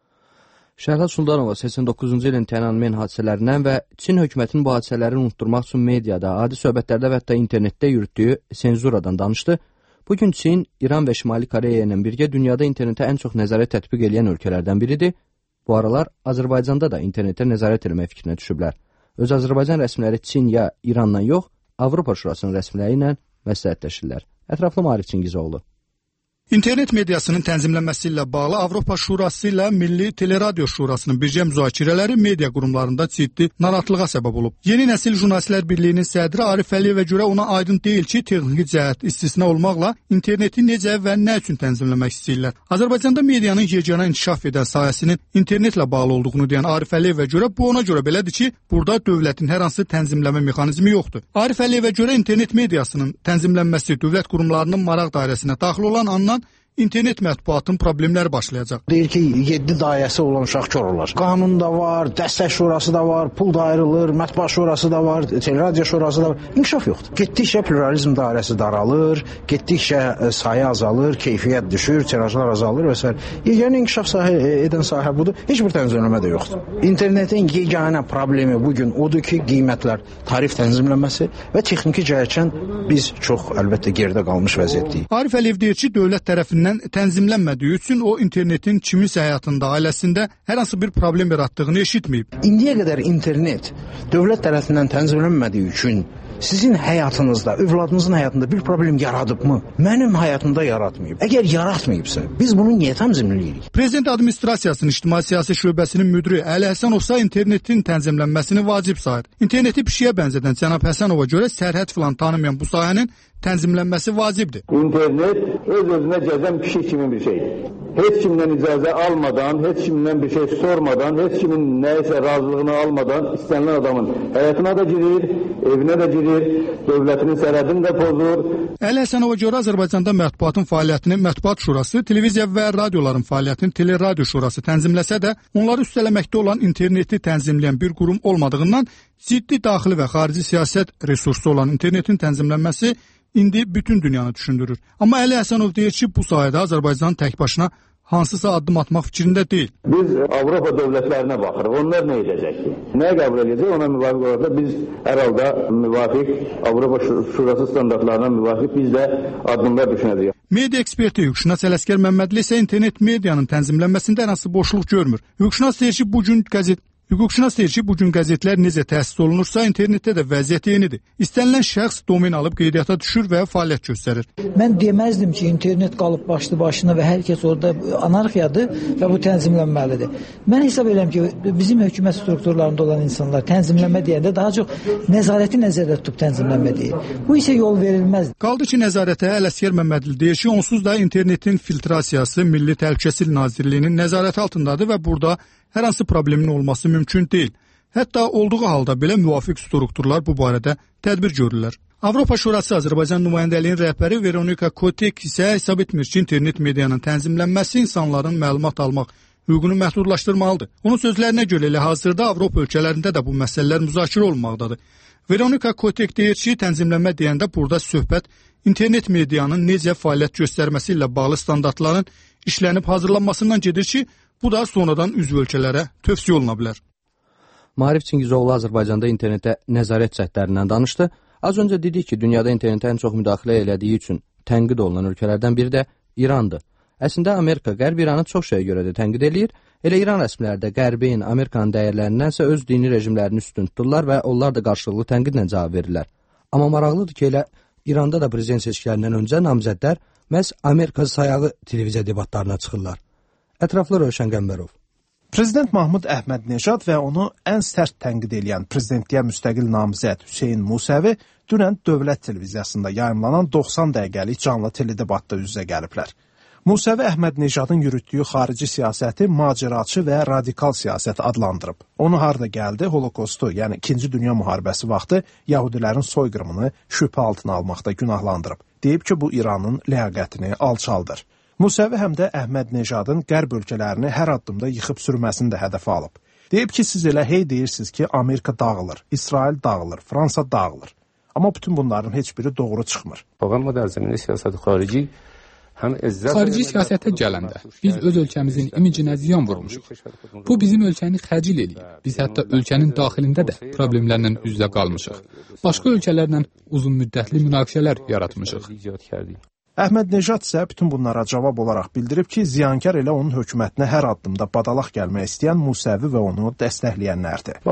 Şərhət Sultanova səksən doqquzuncu ilin Tiananmen hadisələrindən və Çin hökumətinin bu hadisələri unutturmaq üçün mediada, adi söhbətlərdə və hətta internetdə yürütdüyü senzuradan danışdı. Bugün Çin, İran və Şimali Koreya ilə birgə dünyada internetə ən çox nəzarət tətbiq edən ölkələrdən biridir. Bu aralar Azərbaycanda da internetə nəzarət etmək fikrinə düşüblər. Öz Azərbaycan rəsmiləri Çin ya İranla yox, Avropa Şurasının rəsmiləri ilə məsləhətləşirlər. Ətraflı Maarif Çingizoğlu. İnternet mediasının tənzimlənməsi ilə bağlı Avropa Şurası ilə Milli Teleradio Şurasının birgə müzakirələri media qurumlarında ciddi narahatlığa səbəb olub. Yeni Nəsil Jurnalistlər Birliyinin sədri Arif Əliyevə görə ona aydın deyil ki, texniki cəhət istisna olmaqla interneti necə və nə üçün tənzimləmək istəyirlər. Azərbaycanda medianın yeganə inkişaf edən sahəsinin internetlə bağlı olduğunu deyən Arif Əliyevə görə bu ona görə belədir ki, burada dövlətin hər hansı tənzimləmə mexanizmi yoxdur. Arif Əliyevə görə internet mediasının tənzimlənməsi dövlət qurumlarının maraq dairəsinə daxil olan andan internet mətbuatın problemləri başlayacaq. Deyir ki, yeddi dayəsi olan uşaq kör olar. Qanun da var, dəstək şurası da var, pul da ayrılır, mətbuat şurası da var, teleradio şurası da var. İnkişaf yoxdur. Getdikcə pluralizm dairəsi daralır, getdikcə sayı azalır, keyfiyyət düşür, tirajlar azalır və s. Yeganə inkişaf sahə edən sahə budur. Heç bir tənzimləmə də yoxdur. İnternetin yeganə problemi bugün odur ki, qiymətlər, tarif tənzimlənməsi və texniki cəhətdən biz çox əlbəttə geridə qalmış vəziyyətdəyik. Arif Əliyev deyir ki, dövlət tərəfindən tənzimlənmədiyi üçün o internetin kiminsə həyatında, ailəsində hər hansı bir problem yaratdığını eşitməyib. İndiyə qədər internet dövlət tərəfindən tənzimlənmədiyi üçün sizin həyatınızda, övladınızın həyatında bir problem yaradıbmı? Mənim həyatımda yaratmayıb. Əgər yaratmayıbsa, biz bunu niyə tənzimləyirik? Prezident Administrasiyasının İctimai Siyasi Şöbəsinin müdiri Əli Həsənovsa internetin tənzimlənməsini vacib sayır. İnterneti pişiyə bənzədən cənab Həsənova görə sərhəd filan tanımayan bu sahənin tənzimlənməsi vacibdir. İnternet öz-özünə gəzən pişik kimi bir şeydir. heç kimdən icazə almadan, heç kimdən bir şey sormadan, heç kimin nəyisə razılığını almadan istənilən adamın həyatına da girir, evinə də girir, dövlətinin sərhədini də pozur. Əli Həsənova görə Azərbaycanda mətbuatın fəaliyyətini Mətbuat Şurası, televiziya və radioların fəaliyyətini Teleradio Şurası tənzimləsə də, onları üstələməkdə olan interneti tənzimləyən bir qurum olmadığından ciddi daxili və xarici siyasət resursu olan internetin tənzimlənməsi indi bütün dünyanı düşündürür. Amma Əli Həsənov deyir ki, bu sayədə Azərbaycan tək başına hansısa addım atmaq fikrində deyil. Biz Avropa dövlətlərinə baxırıq. Onlar nə edəcəkdir? Nəyə qəbul edəcək? Ona müvafiq olaraq da biz hər halda müvafiq Avropa Şurası standartlarına müvafiq biz də addımlar düşünəcəyik. Media eksperti hüquqşünas Ələsgər Məmmədli isə internet medianın tənzimlənməsində hər hansı boşluq görmür. Hüquqşünas deyir ki, bu gün qəzet Hüquqşünas deyir ki, bu gün qəzetlər necə təsis olunursa, internetdə də vəziyyət eynidir. İstənilən şəxs domen alıb qeydiyyata düşür və fəaliyyət göstərir. Mən deməzdim ki, internet qalıb başlı başına və hər kəs orada anarxiyadır və bu tənzimlənməlidir. Mən hesab edirəm ki, bizim hökumət strukturlarında olan insanlar tənzimlənmə deyəndə daha çox nəzarəti nəzərdə tutub tənzimlənmə deyir. Bu isə yol verilməz. Qaldı ki, nəzarətə Ələsgər Məmmədli deyir ki, onsuz da internetin filtrasiyası Milli Təhlükəsizlik Nazirliyinin nəzarəti altındadır və burada hər hansı problemin olması mümkün deyil. Hətta olduğu halda belə müvafiq strukturlar bu barədə tədbir görürlər. Avropa Şurası Azərbaycan nümayəndəliyinin rəhbəri Veronika Kotek isə hesab etmir ki, internet medianın tənzimlənməsi insanların məlumat almaq hüququnu məhdudlaşdırmalıdır. Onun sözlərinə görə elə hazırda Avropa ölkələrində də bu məsələlər müzakirə olunmaqdadır. Veronika Kotek deyir ki, tənzimlənmə deyəndə burada söhbət internet medianın necə fəaliyyət göstərməsi ilə bağlı standartların işlənib hazırlanmasından gedir ki, bu da sonradan üzv ölkələrə tövsiyə oluna bilər. Maarif Çingizoğlu Azərbaycanda internetə nəzarət cəhdlərindən danışdı. Az öncə dedik ki, dünyada internetə ən çox müdaxilə elədiyi üçün tənqid olunan ölkələrdən biri də İrandır. Əslində Amerika Qərb İranı çox şeyə görə də tənqid eləyir. Elə İran rəsmiləri də Qərbin, Amerikanın dəyərlərindənsə öz dini rejimlərini üstün tuturlar və onlar da qarşılıqlı tənqidlə cavab verirlər. Amma maraqlıdır ki, elə İranda da prezident seçkilərindən öncə namizədlər məhz Amerika sayağı televiziya debatlarına çıxırlar. Ətraflı Rövşən Qəmbərov. Prezident Mahmud Əhmədneşad və onu ən sərt tənqid edən prezidentliyə müstəqil namizəd Hüseyn Musəvi dünən dövlət televiziyasında yayımlanan doxsan dəqiqəlik canlı teledebatda üz-üzə gəliblər. Musəvi Əhmədneşadın yürütdüyü xarici siyasəti maceraçı və radikal siyasət adlandırıb. Onu harda gəldi, Holokostu, yəni İkinci Dünya müharibəsi vaxtı Yahudilərin soyqırımını şübhə altına almaqda günahlandırıb. Deyib ki, bu İranın ləyaqətini alçaldır. Musəvi həm də Əhmədneşadın Qərb ölkələrini hər addımda yıxıb sürməsini də hədəfə alıb. Deyib ki, siz elə hey deyirsiniz ki, Amerika dağılır, İsrail dağılır, Fransa dağılır. Amma bütün bunların heç biri doğru çıxmır. Xarici siyasətə gələndə biz öz ölkəmizin imicinə ziyan vurmuşuq. Bu bizim ölkəni xəcil eləyir. Biz hətta ölkənin daxilində də problemlərlə üz-üzə qalmışıq. Başqa ölkələrlə uzun müddətli münaqişələr yaratmışıq. Əhmədneşad isə bütün bunlara cavab olaraq bildirib ki, ziyankar elə onun hökumətinə hər addımda badalaq gəlmək istəyən Musəvi və onu dəstəkləyənlərdir.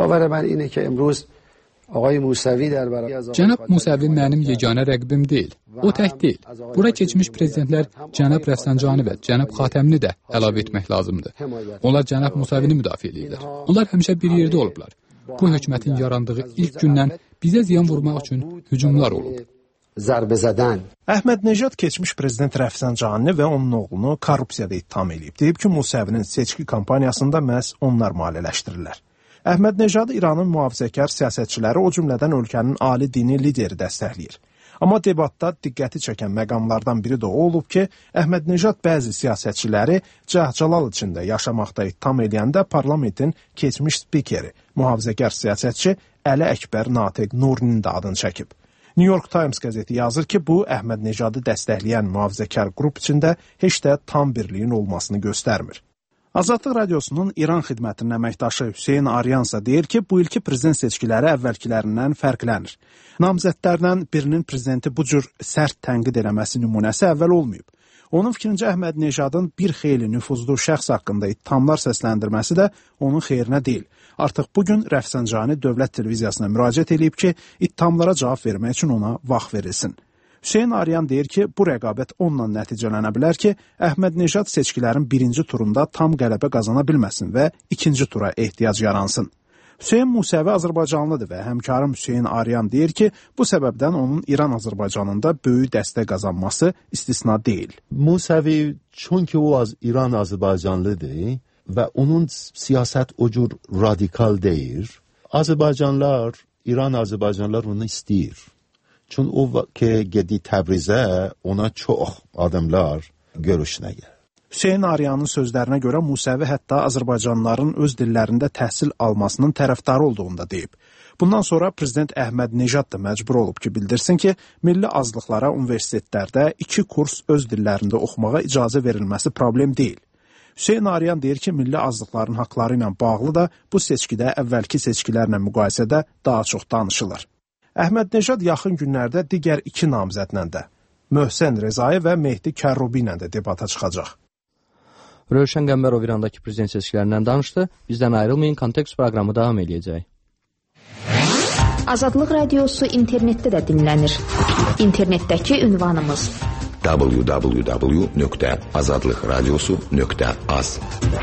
Cənab Musəvi mənim yeganə rəqibim deyil. O tək deyil. Bura keçmiş prezidentlər Cənab Rəfsanjani və Cənab Xatəmini də əlavə etmək lazımdır. Onlar Cənab Musəvini müdafiə edirlər. Onlar həmişə bir yerdə olublar. Bu hökumətin yarandığı ilk gündən bizə ziyan vurmaq üçün hücumlar olub. Zərbəzədən. Əhmədneşad keçmiş prezident Rəfsanjanini və onun oğlunu korrupsiyada ittiham edib. Deyib ki, Musəvinin seçki kampaniyasında məhz onlar maliyyələşdirirlər. Əhmədneşadı İranın mühafizəkar siyasətçiləri, o cümlədən ölkənin ali dini lideri dəstəkləyir. Amma debatda diqqəti çəkən məqamlardan biri də o olub ki, Əhmədneşad bəzi siyasətçiləri cəhcəlal içində yaşamaqda ittiham edəndə parlamentin keçmiş spikeri, mühafizəkar siyasətçi Əli Əkbər Natiq Nurinin də adını çəkib. New York Times qəzeti yazır ki, bu Əhmədneşadı dəstəkləyən mühafizəkar qrup içində heç də tam birliyin olmasını göstərmir. Azadlıq Radiosunun İran xidmətinin əməkdaşı Hüseyn Aryansa deyir ki, bu ilki prezident seçkiləri əvvəlkilərindən fərqlənir. Namizədlərdən birinin prezidenti bu cür sərt tənqid eləməsi nümunəsi əvvəl olmayıb. Onun fikrincə Əhmədneşadın bir xeyli nüfuzlu şəxs haqqında ittihamlar səsləndirməsi də onun xeyrinə deyil. Artıq bugün Rəfsanjani dövlət televiziyasına müraciət edib ki, ittihamlara cavab vermək üçün ona vaxt verilsin. Hüseyn Aryan deyir ki, bu rəqabət onunla nəticələnə bilər ki, Əhmədneşad seçkilərin birinci turunda tam qələbə qazana bilməsin və ikinci tura ehtiyac yaransın. Hüseyn Musəvi Azərbaycanlıdır və həmkarım Hüseyn Aryan deyir ki, bu səbəbdən onun İran-Azərbaycanında böyük dəstək qazanması istisna deyil. Musəvi çünki o az İran-Azərbaycanlıdır və onun siyasət o cür radikal deyil. Azərbaycanlılar, İran-Azərbaycanlılar onu istəyir. Çünki o ki gedi Təbrizə ona çox adamlar görüşünə gəlir. Hüseyn Aryanın sözlərinə görə Musəvi hətta Azərbaycanlıların öz dillərində təhsil almasının tərəfdarı olduğunu da deyib. Bundan sonra Prezident Əhməd Nejad da məcbur olub ki, bildirsin ki, milli azlıqlara universitetlərdə iki kurs öz dillərində oxumağa icazə verilməsi problem deyil. Hüseyn Aryan deyir ki, milli azlıqların haqları ilə bağlı da bu seçkidə əvvəlki seçkilərlə müqayisədə daha çox danışılır. Əhməd Nejad yaxın günlərdə digər iki namizədlə də, Möhsən Rezai və Mehdi Kərrubi ilə də debata çıxacaq. Rövşən Qəmbərov İrandakı prezident seçkilərindən danışdı. Bizdən ayrılmayın, Kontekst proqramı davam edəcək. Azadlıq radiosu internetdə də dinlənir. İnternetdəki ünvanımız w w w nöqtə azadlıq radiosu nöqtə az.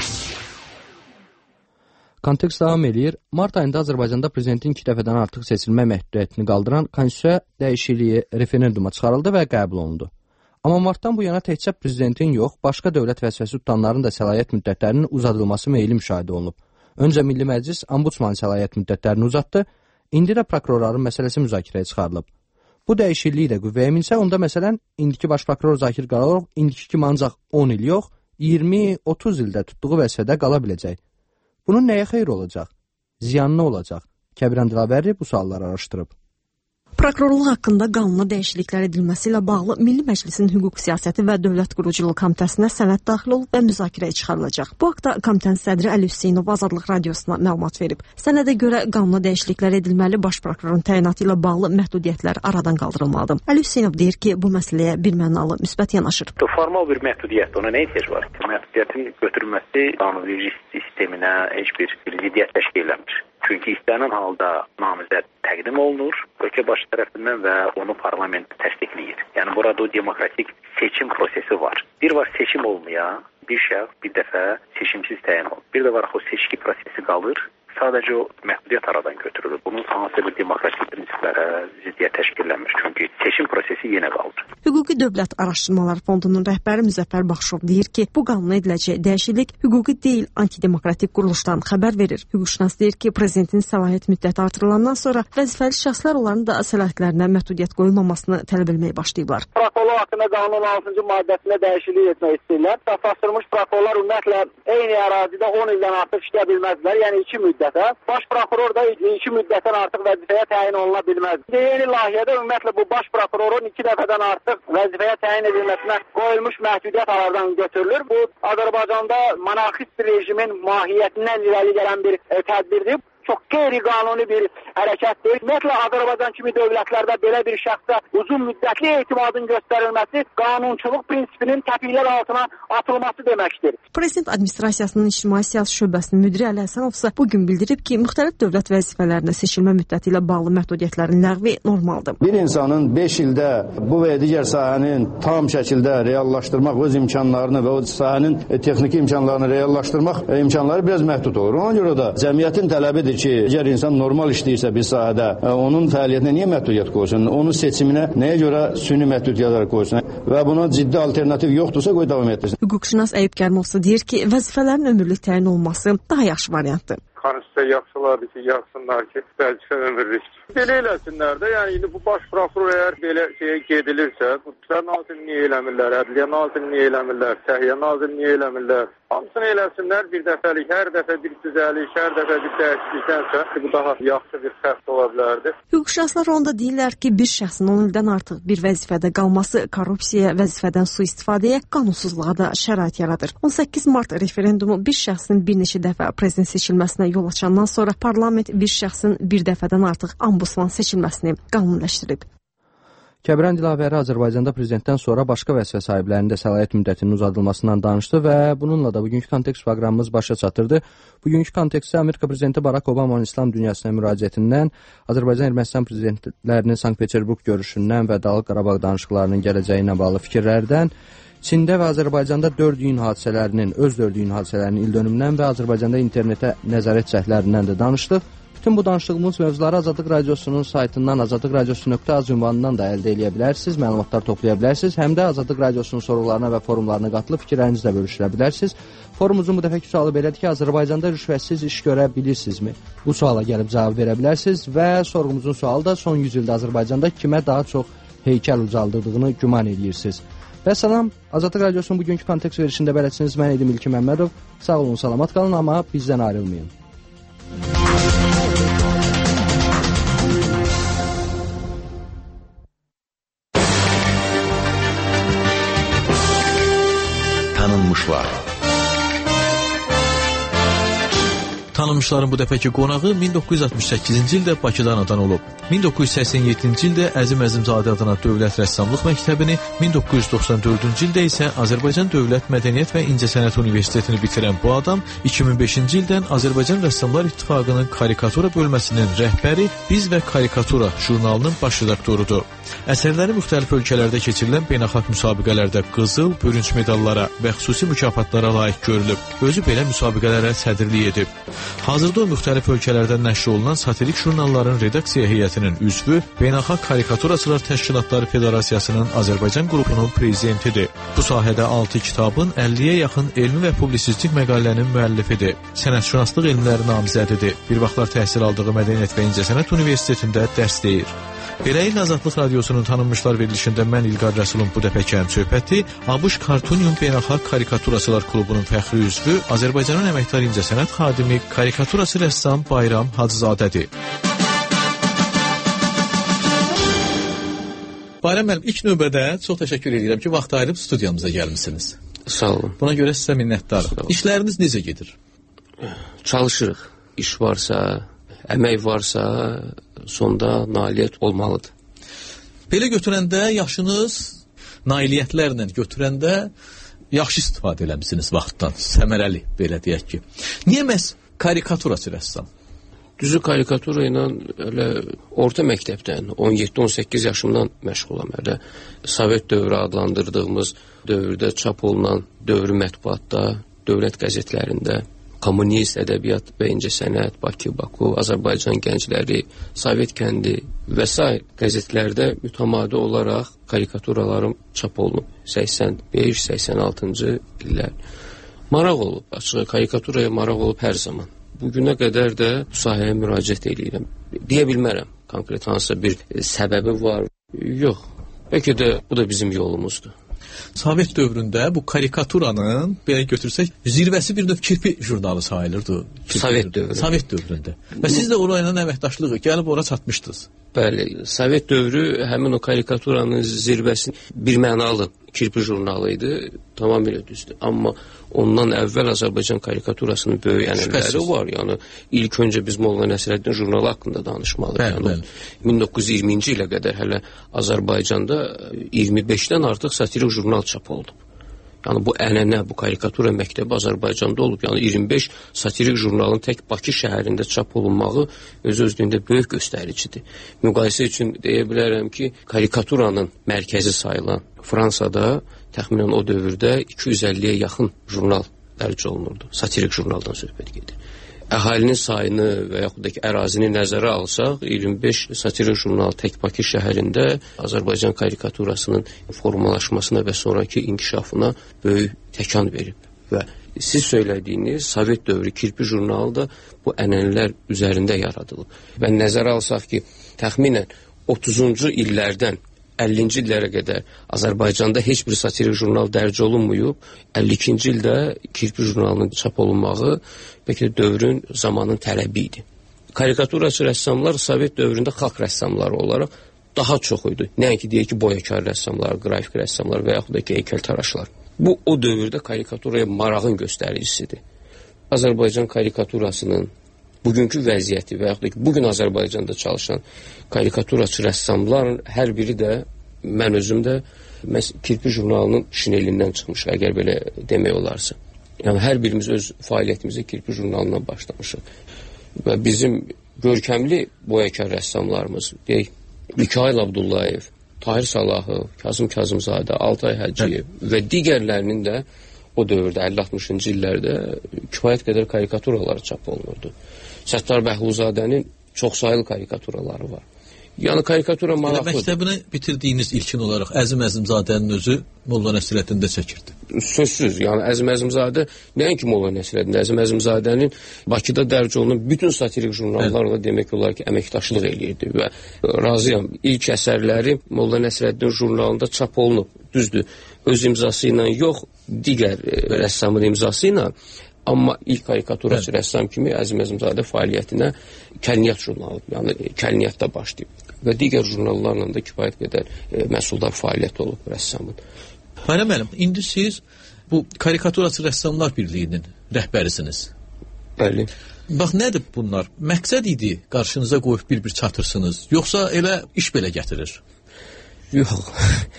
Kontekst davam edir. Mart ayında Azərbaycanda prezidentin iki dəfədən artıq seçilmə məhdudiyyətini qaldıran konstitusiya dəyişikliyi referenduma çıxarıldı və qəbul olundu. Amma martdan bu yana təkcə prezidentin yox, başqa dövlət vəzifəsi tutanların da səlahiyyət müddətlərinin uzadılması meyli müşahidə olunub. Öncə Milli Məclis ombudsmanın səlahiyyət müddətlərini uzatdı, indi də prokurorların məsələsi müzakirəyə çıxarılıb. Bu dəyişikliyi də qüvvəyə minsə, onda məsələn, indiki baş prokuror Zakir Qaradorov indiki kimi ancaq on il yox, iyirmi otuz ildə tutduğu vəzifədə qala biləcək. Bunun nəyə xeyri olacaq? Ziyanlı olacaq? Kəbirən Dilavəri bu sualları araşdırıb. Prokurorluq haqqında qanuna dəyişikliklər edilməsi ilə bağlı Milli Məclisin Hüquq Siyasəti və Dövlət Quruculuq Komitəsinə sənəd daxil olub və müzakirəyə çıxarılacaq. Bu haqda komitənin sədri Əli Hüseynov Azadlıq Radiosuna məlumat verib. Sənədə görə qanuna dəyişikliklər edilməli, baş prokurorun təyinatı ilə bağlı məhdudiyyətlər aradan qaldırılmalıdır. Əli Hüseynov deyir ki, bu məsələyə birmənalı müsbət yanaşır. Formal bir məhdudiyyət, ona nə ehtiyac var? Məhdudiyyətin götürülməsi qanunverici sisteminə heç bir ziddiyyət təşkil eləmir. Çünki istənilən halda namizəd təqdim olunur, ölkə başı tərəfindən və onu parlament təsdiqləyir. Yəni burada o demokratik seçim prosesi var. Bir var seçim olmayan, bir şəxs bir dəfə seçimsiz təyin olur. Bir də var o seçki prosesi qalır, sadəcə o məhdudiyyət aradan götürülür. Bunun hansı bir demokratik prinsiplərə ziddiyyət təşkillənmir. Çünki seçim prosesi yenə qalır. Hüquqi Dövlət Araşdırmaları Fondunun rəhbəri Müzəffər Baxşov deyir ki, bu qanuna ediləcək dəyişiklik hüquqi deyil, antidemokratik quruluşdan xəbər verir. Hüquqşünas deyir ki, prezidentin səlahiyyət müddəti artırılandan sonra vəzifəli şəxslər onların da səlahiyyətlərinə məhdudiyyət qoyulmamasını tələb etməyə başlayıblar. Prokurorluq haqqında qanunun altıncı maddəsində dəyişiklik etmək istəyirlər. Əsaslaşdırılmış prokurorlar ümumiyyətlə eyni ərazidə on ildən artıq işləyə bilməzlər, yəni iki müddətə. Baş prokuror da iki müddətdən artıq vəzifəyə təyin oluna bilməz. Yeni layihədə ümumiyyətlə bu baş prokurorun iki dəfədən artıq vəzifəyə təyin edilməsinə qoyulmuş məhdudiyyət aradan götürülür. Bu Azərbaycanda monarxist bir rejimin mahiyyətindən irəli gələn bir e, tədbirdir. Çox qeyri-qanuni bir hərəkətdir. Ümumiyyətlə, Azərbaycan kimi dövlətlərdə belə bir şəxsə uzun müddətli etimadın göstərilməsi qanunçuluq prinsipinin təpiklər altına atılması deməkdir. Prezident Administrasiyasının İctimai Siyasi Şöbəsinin müdiri Əli Həsənov isə bugün bildirib ki, müxtəlif dövlət vəzifələrində seçilmə müddəti ilə bağlı məhdudiyyətlərin ləğvi normaldır. Bir insanın beş ildə bu və digər sahənin tam şəkildə reallaşdırmaq öz imkanlarını və o sahənin texniki imkanlarını reallaşdırmaq imkanları biraz məhdud olur. Ona görə də cəmiyyətin tələbidir ki, əgər insan normal işləyirsə bir sahədə, onun fəaliyyətinə niyə məhdudiyyət qoysun? Onun seçiminə nəyə görə süni məhdudiyyətlər qoysun? Və buna ciddi alternativ yoxdursa, qoy davam etdirsin. Hüquqşünas Əyib Kərmovsa deyir ki, vəzifələrin ömürlük təyin olması daha yaxşı variantdır. Konstitusiya yaxşılardır ki, yaxsınlar ki, vəzifə ömürlük. Belə eləsinlər də, yəni indi bu baş prokuror əgər belə şeyə gedilirsə, Müdafiə Nazirliyi niyə eləmirlər, Ədliyyə Nazirliyi niyə eləmirlər, Səhiyyə Nazirliyi niyə eləmirlər? Hamısını eləsinlər bir dəfəlik, hər dəfə bir düzəliş, hər dəfə bir dəyişiklikdənsə bu daha yaxşı bir fərt ola bilərdi. Hüquqşünaslar onda deyirlər ki, bir şəxsin on ildən artıq bir vəzifədə qalması korrupsiyaya, vəzifədən sui-istifadəyə, qanunsuzluğa da şərait yaradır. on səkkiz mart referendumu bir şəxsin bir neçə dəfə prezident seçilməsinə yol açandan sonra parlament bir şəxsin bir dəfədən artıq ombudsman seçilməsini qanunləşdirib. Kəbirən Dilavəri Azərbaycanda prezidentdən sonra başqa vəzifə sahiblərinin də səlahiyyət müddətinin uzadılmasından danışdı və bununla da bugünkü kontekst proqramımız başa çatırdı. Bugünkü kontekstdə Amerika prezidenti Barack Obamanın İslam dünyasına müraciətindən, Azərbaycan-Ermənistan prezidentlərinin Sankt-Peterburq görüşündən və Dağlıq Qarabağ danışıqlarının gələcəyi ilə bağlı fikirlərdən, Çində və Azərbaycanda dörd iyun hadisələrinin, öz dörd iyun hadisələrinin ildönümündən və Azərbaycanda internetə nəzarət cəhdlərindən də danışdıq. Bütün bu danışdığımız mövzuları Azadlıq Radiosunun saytından azadlıq radiosu nöqtə az ünvanından da əldə edə bilərsiniz, məlumatlar toplaya bilərsiniz. Həm də Azadlıq Radiosunun sorğularına və forumlarına qatılıb fikirlərinizlə bölüşdürə bilərsiniz. Forumumuzun bu dəfəki sualı belədir ki, Azərbaycanda rüşvətsiz iş görə bilirsinizmi? Bu suala gəlib cavab verə bilərsiniz və sorğumuzun sualı da son yüz ildə Azərbaycanda kimə daha çox heykəl ucaldırdığını güman edirsiniz. Və salam, Azadlıq Radiosunun bugünkü kontekst verişində bələdçiniz mən İlkin İlkin Məmmədov. Sağ olun, salamat qalın, amma bizdən ayrılmayın. Tanınmışlar. Tanınmışların bu dəfəki qonağı min doqquz yüz altmış səkkizinci ildə Bakıda anadan olub. min doqquz yüz səksən yeddinci ildə Əzim Əzimzadə adına Dövlət Rəssamlıq Məktəbini, min doqquz yüz doxsan dördüncü ildə isə Azərbaycan Dövlət Mədəniyyət və İncəsənət Universitetini bitirən bu adam iki min beşinci ildən Azərbaycan Rəssamlar İttifaqının karikatura bölməsinin rəhbəri, Biz və Karikatura jurnalının baş redaktorudur. Əsərləri müxtəlif ölkələrdə keçirilən beynəlxalq müsabiqələrdə qızıl, bürünc medallara və xüsusi mükafatlara layiq görülüb. Özü belə müsabiqələrə sədrlik edib. Hazırda o müxtəlif ölkələrdə nəşr olunan satirik jurnalların redaksiya heyətinin üzvü, Beynəlxalq Karikaturaçılar Təşkilatları Federasiyasının Azərbaycan qrupunun prezidentidir. Bu sahədə altı kitabın əlliyə yaxın elmi və publisistik məqalənin müəllifidir. Sənətşünaslıq elmləri namizədidir. Bir vaxtlar təhsil aldığı Mədəniyyət və İncəsənət Universitetində dərs deyir. Beləliklə Azadlıq Radiosunun tanınmışlar verilişində mən İlqar Rəsulun bu dəfəki həmsöhbəti ABŞ Cartoonium Beynəlxalq Karikaturaçılar Klubunun fəxri üzvü, Azərbaycanın əməkdar incəsənət xadimi, karikaturası rəssam Bayram Hacızadədir. Bayram müəllim, ilk növbədə çox təşəkkür edirəm ki, vaxt ayırıb studiyamıza gəlmisiniz. Sağ olun. Buna görə sizə minnətdarıq. İşləriniz necə gedir? Çalışırıq. İş varsa, əmək varsa, sonda nailiyyət olmalıdır. Belə götürəndə yaşınız nailiyyətlərlə götürəndə yaxşı istifadə eləmişsiniz vaxtdan, səmərəli, belə deyək ki. Niyə məhz karikaturaçı rəssam? Düzü karikatura ilə elə orta məktəbdən on yeddi on səkkiz yaşımdan məşğulam. Elə Sovet dövrü adlandırdığımız dövrdə çap olunan dövrü mətbuatda, dövlət qəzetlərində, Kommunist, Ədəbiyyat və İncəsənət, Bakı, Baku, Azərbaycan gəncləri, Sovet kəndi və s. qəzetlərdə mütəmadi olaraq karikaturalarım çap olunub. səksən beş səksən altıncı illər. Maraq olub, açığı karikaturaya maraq olub hər zaman. Bugünə qədər də bu sahəyə müraciət edirəm. Deyə bilmərəm, konkret hansısa bir səbəbi var. Yox, bəlkə də bu da bizim yolumuzdur. Sovet dövründə bu karikaturanın, belə götürsək, zirvəsi bir növ kirpi jurnalı sayılırdı. Kirpi Sovet dövrü. Sovet dövründə. Və siz də orayla əməkdaşlığı gəlib ora çatmışdınız. Bəli, Sovet dövrü həmin o karikaturanın zirvəsi bir mənalı kirpi jurnalı idi, tamamilə düzdür. Amma ondan əvvəl Azərbaycan karikaturasının böyük ənənələri var. Yəni ilk öncə biz Molla Nəsrəddin jurnalı haqqında danışmalıyıq. Bəli, yəni, bəli. min doqquz yüz iyirminci ilə qədər hələ Azərbaycanda iyirmi beşdən artıq satirik jurnal çap oldu. Yəni bu ənənə, bu karikatura məktəbi Azərbaycanda olub. Yəni iyirmi beş satirik jurnalın tək Bakı şəhərində çap olunmağı öz-özlüyündə böyük göstəricidir. Müqayisə üçün deyə bilərəm ki, karikaturanın mərkəzi sayılan Fransada təxminən o dövrdə iki yüz əlliyə yaxın jurnal dərc olunurdu. Satirik jurnaldan söhbət gedir. Əhalinin sayını və yaxud da ki, ərazini nəzərə alsaq, iyirmi beş satirik jurnal tək Bakı şəhərində Azərbaycan karikaturasının formalaşmasına və sonraki inkişafına böyük təkan verib. Və siz söylədiyiniz Sovet dövrü kirpi jurnalı da bu ənənələr üzərində yaradılıb. Və nəzərə alsaq ki, təxminən otuzuncu illərdən əllinci illərə qədər Azərbaycanda heç bir satirik jurnal dərc olunmayıb. əlli ikinci ildə kirpi jurnalının çap olunmağı bəlkə dövrün, zamanın tələbi idi. Karikaturaçı rəssamlar Sovet dövründə xalq rəssamları olaraq daha çox idi. Nəinki deyək ki, boyakar rəssamlar, qrafik rəssamlar və yaxud da ki, heykəltaraşlar. Bu, o dövrdə karikaturaya marağın göstəricisidir. Azərbaycan karikaturasının bugünkü vəziyyəti və yaxud da ki, bugün Azərbaycanda çalışan karikaturaçı rəssamların hər biri də, mən özüm də kirpi jurnalının şinelindən çıxmış, əgər belə demək olarsa. Yəni, hər birimiz öz fəaliyyətimizə kirpi jurnalından başlamışıq. Və bizim görkəmli boyakar rəssamlarımız, deyək, Mikail Abdullayev, Tahir Salahov, Kazım Kazımzadə, Altay Hacıyev və digərlərinin də o dövrdə, əlli altmışıncı illərdə kifayət qədər karikaturaları çap olunurdu. Səttar Bəhluzadənin çoxsaylı karikaturaları var. Yəni karikatura maraqlıdır. Məktəbini bitirdiyiniz ilkin olaraq Əzim Əzimzadənin özü Molla Nəsrəddində çəkirdi. Sözsüz, yəni Əzim Əzimzadə nəinki Molla Nəsrəddində, Əzim Əzimzadənin Bakıda dərc olunan bütün satirik jurnallarla demək olar ki, əməkdaşlıq eləyirdi və razıyam. İlk əsərləri Molla Nəsrəddin jurnalında çap olunub. Düzdür, öz imzası ilə yox, digər rəssamın imzası ilə. Amma ilk karikaturaçı rəssam kimi Əzim Əzimzadə fəaliyyətinə Kəlniyyət jurnalı, yəni Kəlniyyətdə başlayıb və digər jurnallarla da kifayət qədər e, məhsuldar fəaliyyət olub rəssamın. Bayram müəllim, indi siz bu Karikaturaçı Rəssamlar Birliyinin rəhbərisiniz. Bəli. Bax, nədir bunlar? Məqsəd idi qarşınıza qoyub bir-bir çatırsınız, yoxsa elə iş belə gətirir? Yox.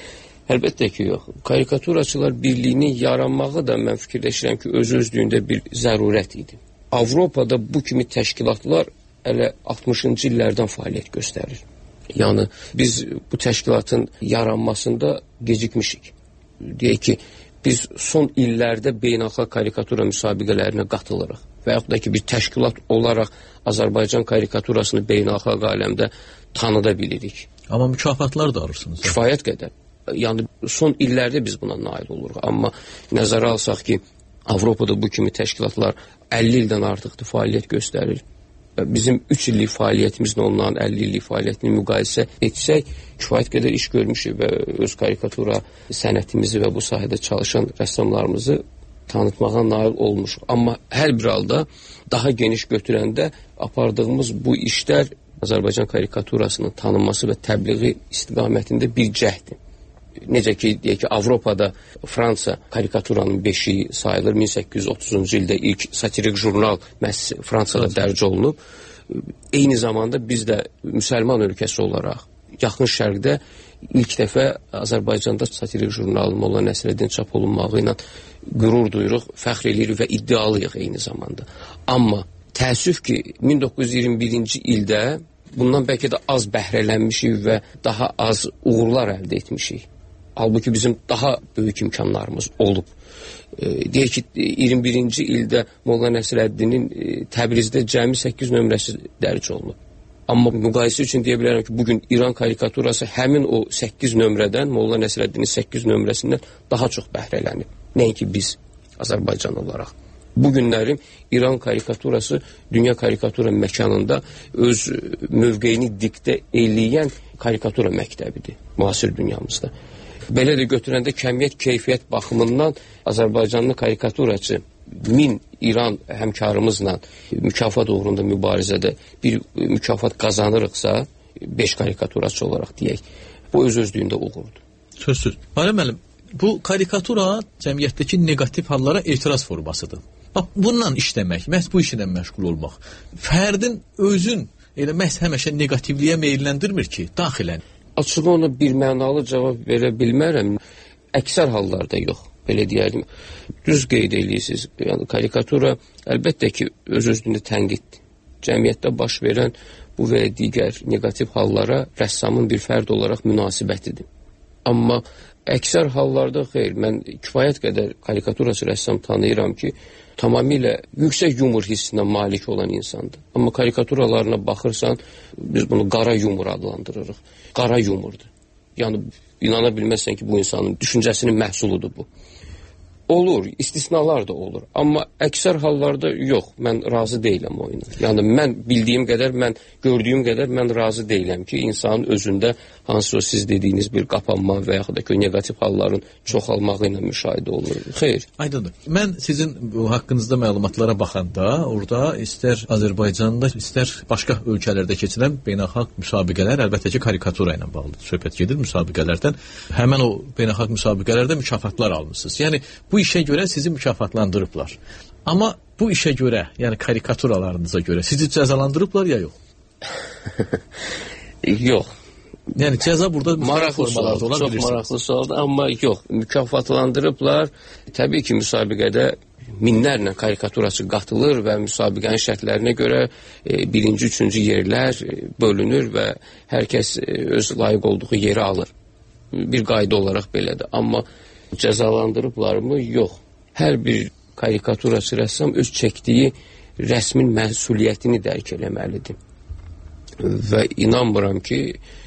Əlbəttə ki, yox. Karikaturaçılar Birliyinin yaranmağı da mən fikirləşirəm ki, öz-özlüyündə bir zərurət idi. Avropada bu kimi təşkilatlar hələ altmışıncı illərdən fəaliyyət göstərir. Yəni, biz bu təşkilatın yaranmasında gecikmişik. Deyək ki, biz son illərdə beynəlxalq karikatura müsabiqələrinə qatılırıq və yaxud da ki, bir təşkilat olaraq Azərbaycan karikaturasını beynəlxalq aləmdə tanıda bilirik. Amma mükafatlar da alırsınız. Kifayət qədər. Yəni, son illərdə biz buna nail oluruq. Amma nəzərə alsaq ki, Avropada bu kimi təşkilatlar əlli ildən artıqdır fəaliyyət göstərir. Bizim üç illik fəaliyyətimizlə onların əlli illik fəaliyyətini müqayisə etsək, kifayət qədər iş görmüşük və öz karikatura sənətimizi və bu sahədə çalışan rəssamlarımızı tanıtmağa nail olmuşuq. Amma hər bir halda daha geniş götürəndə apardığımız bu işlər Azərbaycan karikaturasının tanınması və təbliği istiqamətində bir cəhdir. Necə ki, deyək ki, Avropada Fransa karikaturanın beşiyi sayılır. min səkkiz yüz otuzuncu ildə ilk satirik jurnal məhz Fransada dərc olunub. Eyni zamanda biz də müsəlman ölkəsi olaraq yaxın şərqdə ilk dəfə Azərbaycanda satirik jurnalın Molla Nəsrəddin çap olunmağı ilə qürur duyuruq, fəxr edirik və iddialıyıq eyni zamanda. Amma təəssüf ki, min doqquz yüz iyirmi birinci ildə bundan bəlkə də az bəhrələnmişik və daha az uğurlar əldə etmişik. Halbuki bizim daha böyük imkanlarımız olub. E, deyək ki, iyirmi birinci ildə Molla Nəsrəddinin e, Təbrizdə cəmi səkkiz nömrəsi dərc olunub. Amma müqayisə üçün deyə bilərəm ki, bugün İran karikaturası həmin o səkkiz nömrədən, Molla Nəsrəddinin səkkiz nömrəsindən daha çox bəhrələnib. Nəinki biz, Azərbaycan olaraq. Bu günlərin İran karikaturası dünya karikatura məkanında öz mövqeyini diktə eləyən karikatura məktəbidir müasir dünyamızda. Belə də götürəndə kəmiyyət, keyfiyyət baxımından Azərbaycanlı karikaturaçı min İran həmkarımızla mükafat uğrunda mübarizədə bir mükafat qazanırıqsa, beş karikaturaçı olaraq deyək, bu öz-özlüyündə uğurdur. Sözsüz. Bayram müəllim, bu karikatura cəmiyyətdəki negativ hallara etiraz formasıdır. Bax, bununla işləmək, məhz bu işlə məşğul olmaq, fərdin özün elə məhz həməşə negativliyə meyilləndirmir ki, daxilən. Açığı ona bir mənalı cavab verə bilmərəm. Əksər hallarda yox, belə deyərdim. Düz qeyd edirsiniz. Yəni, karikatura əlbəttə ki, öz-özlüyündə tənqiddir. Cəmiyyətdə baş verən bu və digər negativ hallara rəssamın bir fərd olaraq münasibətidir. Amma əksər hallarda xeyr, mən kifayət qədər karikaturası rəssam tanıyıram ki, tamamilə yüksək yumor hissinə malik olan insandır. Amma karikaturalarına baxırsan, biz bunu qara yumor adlandırırıq. Qara yumordur. Yəni, inana bilməzsən ki, bu insanın düşüncəsinin məhsuludur bu. Olur, istisnalar da olur. Amma əksər hallarda yox, mən razı deyiləm oyuna. Yəni, mən bildiyim qədər, mən gördüyüm qədər mən razı deyiləm ki, insanın özündə hansı o siz dediyiniz bir qapanma və yaxud da ki, negativ halların çoxalmağı ilə müşahidə olunur. Xeyr. Aydındır. Mən sizin bu haqqınızda məlumatlara baxanda, orada istər Azərbaycanda, istər başqa ölkələrdə keçirilən beynəlxalq müsabiqələr, əlbəttə ki, karikatura ilə bağlı söhbət gedir müsabiqələrdən. Həmən o beynəlxalq müsabiqələrdə mükafatlar almışsınız. Yəni, bu işə görə sizi mükafatlandırıblar. Amma bu işə görə, yəni karikaturalarınıza görə sizi cəzalandırıblar ya yox? Yox. Yəni cəza burada maraqlı formalarda ola bilirsiniz. Çox maraqlı sualdır, amma yox. Mükafatlandırıblar. Təbii ki, müsabiqədə minlərlə karikaturaçı qatılır və müsabiqənin şərtlərinə görə e, birinci, üçüncü yerlər bölünür və hər kəs e, öz layiq olduğu yeri alır. Bir qayda olaraq belədir. Amma cəzalandırıblarmı? Yox. Hər bir karikaturaçı rəssam öz çəkdiyi rəsmin məsuliyyətini dərk eləməlidir. və inanmıram ki,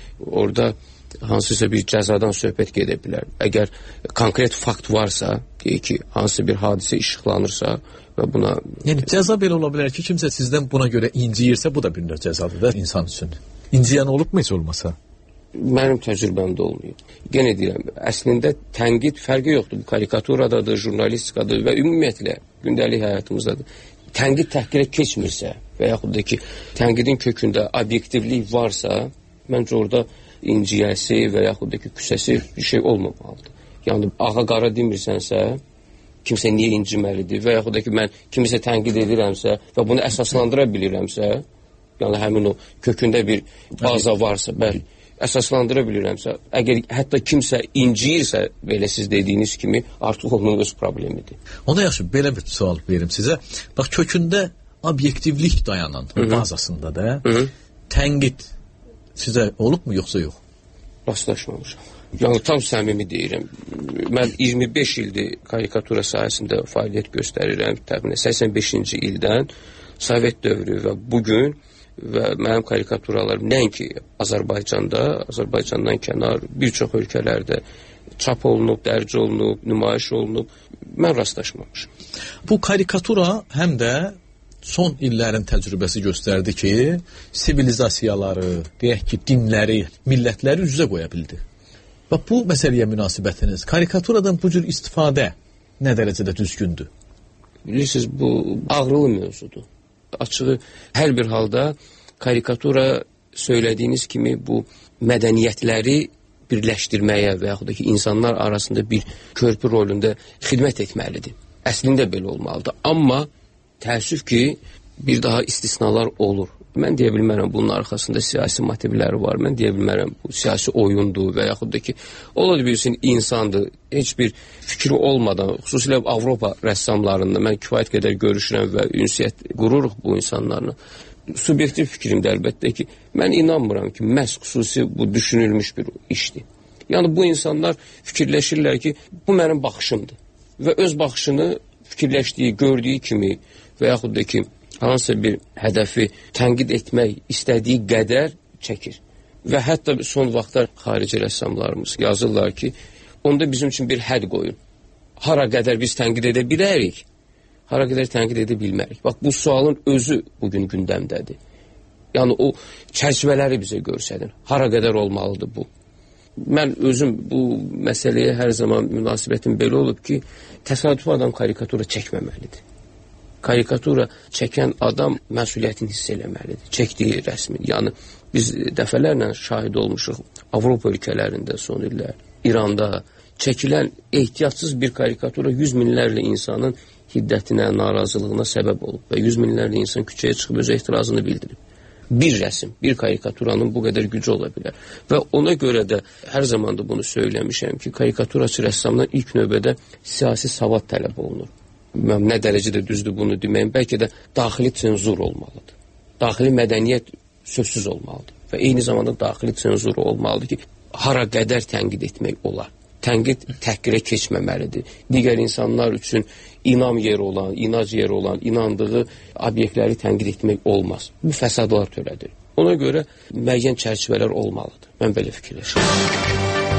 orada hansısa bir cəzadan söhbət gedə bilər. Əgər konkret fakt varsa, deyək ki, hansı bir hadisə işıqlanırsa və buna... Yəni cəza belə ola bilər ki, kimsə sizdən buna görə inciyirsə, bu da bir növ cəzadır da insan üçün. İnciyən olub mu heç olmasa? Mənim təcrübəmdə olmayıb. Yenə deyirəm, əslində tənqid fərqi yoxdur. Bu karikaturadır, jurnalistikadır və ümumiyyətlə gündəlik həyatımızdadır. Tənqid təhqirə keçmirsə və yaxud da ki, tənqidin kökündə obyektivlik varsa, məncə orada inciyəsi və yaxud da ki, küsəsi bir şey olmamalıdır. Yəni, ağa-qara demirsənsə, kimsə niyə inciməlidir və yaxud da ki, mən kimisə tənqid edirəmsə və bunu əsaslandıra bilirəmsə, yəni həmin o kökündə bir baza varsa, bəli, əsaslandıra bilirəmsə, əgər hətta kimsə inciyirsə, belə siz dediyiniz kimi, artıq onun öz problemidir. Onda yaxşı, belə bir sual verim sizə. Bax, kökündə obyektivlik dayanan bazasında da Hı -hı. tənqid sizə olub mu, yoxsa yox? Rastlaşmamışam. Yəni, tam səmimi deyirəm. Mən iyirmi beş ildir karikatura sahəsində fəaliyyət göstərirəm. Təxminən səksən beşinci ildən Sovet dövrü və bugün və mənim karikaturalarım nəinki Azərbaycanda, Azərbaycandan kənar bir çox ölkələrdə çap olunub, dərc olunub, nümayiş olunub. Mən rastlaşmamışım. Bu karikatura həm də son illərin təcrübəsi göstərdi ki, sivilizasiyaları, deyək ki, dinləri, millətləri üz-üzə qoya bildi. Və bu məsələyə münasibətiniz, karikaturadan bu cür istifadə nə dərəcədə düzgündür? Bilirsiniz, bu ağrılı mövzudur. Açığı, hər bir halda karikatura söylədiyiniz kimi bu mədəniyyətləri birləşdirməyə və yaxud da ki, insanlar arasında bir körpü rolunda xidmət etməlidir. Əslində belə olmalıdır. Amma təəssüf ki, bir daha istisnalar olur. Mən deyə bilmərəm, bunun arxasında siyasi motivləri var. Mən deyə bilmərəm, bu siyasi oyundur və yaxud da ki, ola bilsin insandır, heç bir fikri olmadan, xüsusilə Avropa rəssamlarında mən kifayət qədər görüşürəm və ünsiyyət qururuq bu insanlarla. Subyektiv fikrimdə əlbəttə ki, mən inanmıram ki, məhz xüsusi bu düşünülmüş bir işdir. Yəni, bu insanlar fikirləşirlər ki, bu mənim baxışımdır və öz baxışını fikirləşdiyi, gördüyü kimi və yaxud da ki, hansısa bir hədəfi tənqid etmək istədiyi qədər çəkir. Və hətta son vaxtlar xarici rəssamlarımız yazırlar ki, onda bizim üçün bir hədd qoyun. Hara qədər biz tənqid edə bilərik, hara qədər tənqid edə bilmərik. Bax, bu sualın özü bugün gündəmdədir. Yəni, o çərçivələri bizə görsədir. Hara qədər olmalıdır bu? Mən özüm bu məsələyə hər zaman münasibətim belə olub ki, təsadüfi adam karikatura çəkməməlidir. Karikatura çəkən adam məsuliyyətini hiss eləməlidir. Çəkdiyi rəsmin. Yəni, biz dəfələrlə şahid olmuşuq Avropa ölkələrində son illər, İranda çəkilən ehtiyatsız bir karikatura yüz minlərlə insanın hiddətinə, narazılığına səbəb olub və yüz minlərlə insan küçəyə çıxıb öz etirazını bildirib. Bir rəsim, bir karikaturanın bu qədər gücü ola bilər. Və ona görə də hər zaman da bunu söyləmişəm ki, karikaturaçı rəssamdan ilk növbədə siyasi savad tələb olunur. Mən nə dərəcədə düzdür bunu deməyim, bəlkə də daxili senzur olmalıdır. Daxili mədəniyyət sözsüz olmalıdır və eyni zamanda daxili senzur olmalıdır ki, hara qədər tənqid etmək olar. Tənqid təhqirə keçməməlidir. Digər insanlar üçün inam yeri olan, inac yeri olan, inandığı obyektləri tənqid etmək olmaz. Bu fəsadlar törədir. Ona görə müəyyən çərçivələr olmalıdır. Mən belə fikirləşirəm.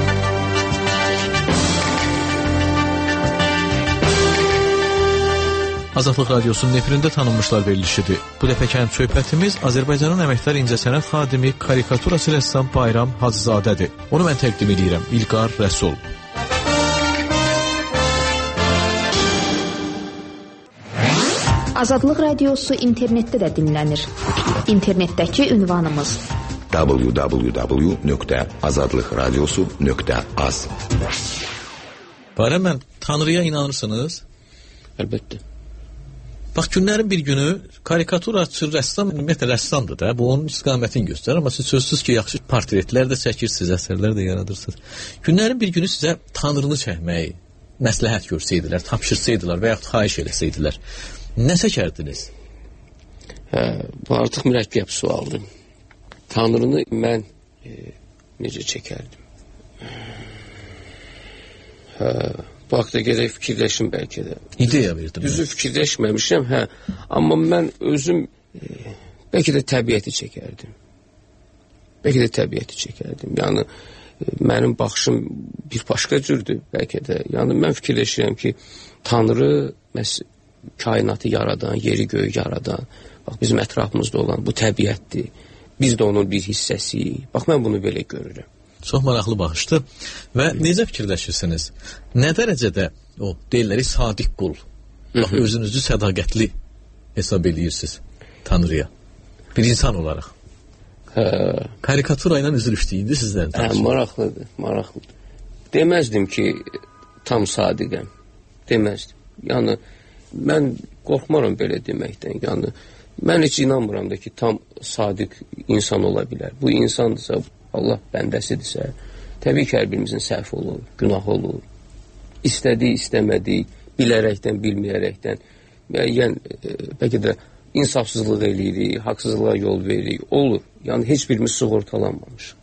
Azadlıq Radiosunun efirində tanınmışlar verilişidir. Bu dəfəkən söhbətimiz Azərbaycanın əməkdar incəsənət xadimi karikaturası rəssam Bayram Hacızadədir. Onu mən təqdim edirəm. İlqar Rəsul. Azadlıq Radiosu internetdə də dinlənir. İnternetdəki ünvanımız w w w nöqtə azadlıq radiosu nöqtə az. Bayram, mən Tanrıya inanırsınız? Əlbəttə. Bax, günlərin bir günü karikaturaçı rəssam, ümumiyyətlə rəssamdır da, bu onun istiqamətini göstərir, amma siz sözsüz ki, yaxşı portretlər də çəkirsiniz, əsərlər də yaradırsınız. Günlərin bir günü sizə Tanrını çəkməyi məsləhət görsəydilər, tapşırsaydılar və yaxud xahiş eləsəydilər, nə çəkərdiniz? Hə, bu artıq mürəkkəb sualdır. Tanrını mən e, necə çəkərdim? Hə... Bu haqda gedək fikirləşim bəlkə də. İdeya verdim. Düzü fikirləşməmişəm, hə. Amma mən özüm e, bəlkə də təbiəti çəkərdim. bəlkə də təbiəti çəkərdim. Yəni mənim baxışım bir başqa cürdür bəlkə də. Yəni mən fikirləşirəm ki, Tanrı məs kainatı yaradan, yeri göyü yaradan, bax bizim ətrafımızda olan bu təbiətdir. Biz də onun bir hissəsiyik. Bax mən bunu belə görürəm. Çox maraqlı baxışdır. Və necə fikirləşirsiniz? Nə dərəcədə o deyirlər sadiq qul? Bax özünüzü sədaqətli hesab edirsiniz Tanrıya. Bir insan olaraq. Hə. Karikatura ilə üzr istəyindi sizdən. Hə, maraqlıdır, maraqlıdır. Deməzdim ki, tam sadiqəm. Deməzdim. Yəni mən qorxmaram belə deməkdən. Yəni mən heç inanmıram da ki, tam sadiq insan ola bilər. Bu insandırsa, Allah bəndəsidirsə, təbii ki, hər birimizin səhv olur, günah olur. İstədik, istəmədik, bilərəkdən, bilməyərəkdən, müəyyən, bəlkə də insafsızlıq eləyirik, haqsızlığa yol veririk, olur. Yəni, heç birimiz sığortalanmamışıq.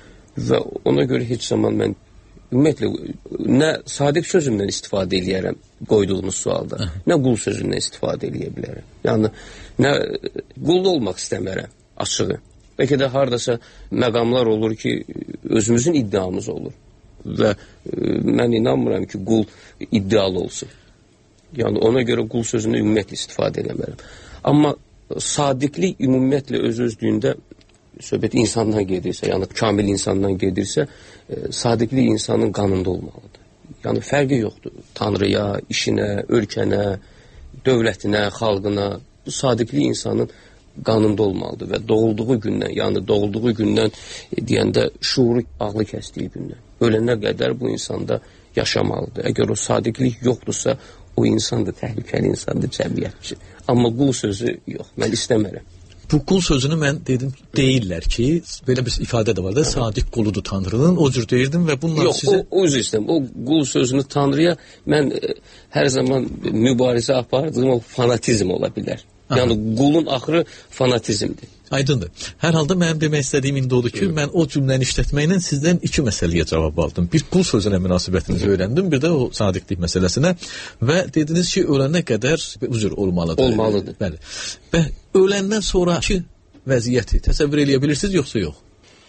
Və ona görə heç zaman mən, ümumiyyətlə, nə sadiq sözümdən istifadə eləyərəm qoyduğunuz sualda, nə qul sözündən istifadə eləyə bilərəm. Yəni, nə qul olmaq istəmərəm, açığı. Bəlkə də haradasa məqamlar olur ki, özümüzün iddiamız olur. Və e, mən inanmıram ki, qul iddialı olsun. Yəni, ona görə qul sözünü ümumiyyətlə istifadə eləmərəm. Amma sadiqlik ümumiyyətlə öz-özlüyündə söhbət insandan gedirsə, yəni kamil insandan gedirsə, e, sadiqlik insanın qanında olmalıdır. Yəni, fərqi yoxdur. Tanrıya, işinə, ölkənə, dövlətinə, xalqına, bu sadiqlik insanın qanında olmalıdır və doğulduğu gündən, yəni doğulduğu gündən e, deyəndə şuuru ağlı kəsdiyi gündən, ölənə qədər bu insanda yaşamalıdır. Əgər o sadiqlik yoxdursa, o insan da təhlükəli insandır, cəmiyyət üçün. Amma qul sözü yox, mən istəmərəm. Bu qul sözünü mən dedim, deyirlər ki, belə bir ifadə də var da, sadiq quludur Tanrının, o cür deyirdim və bunlar yox, sizə... Yox, o, o üzr istəyəm, o qul sözünü Tanrıya mən e, hər zaman mübarizə apardığım o fanatizm ola bilər. Aha. Yəni qulun axırı fanatizmdir. Aydındır. Hər halda mənim demək istədiyim indi odur ki, evet. Mən o cümləni işlətməklə sizdən iki məsələyə cavab aldım. Bir qul sözünə münasibətinizi öyrəndim, bir də o sadiqlik məsələsinə və dediniz ki, ölənə qədər üzr olmalıdır. Olmalıdır. Bəli. Və öləndən sonraki vəziyyəti təsəvvür eləyə bilirsiniz, yoxsa yox?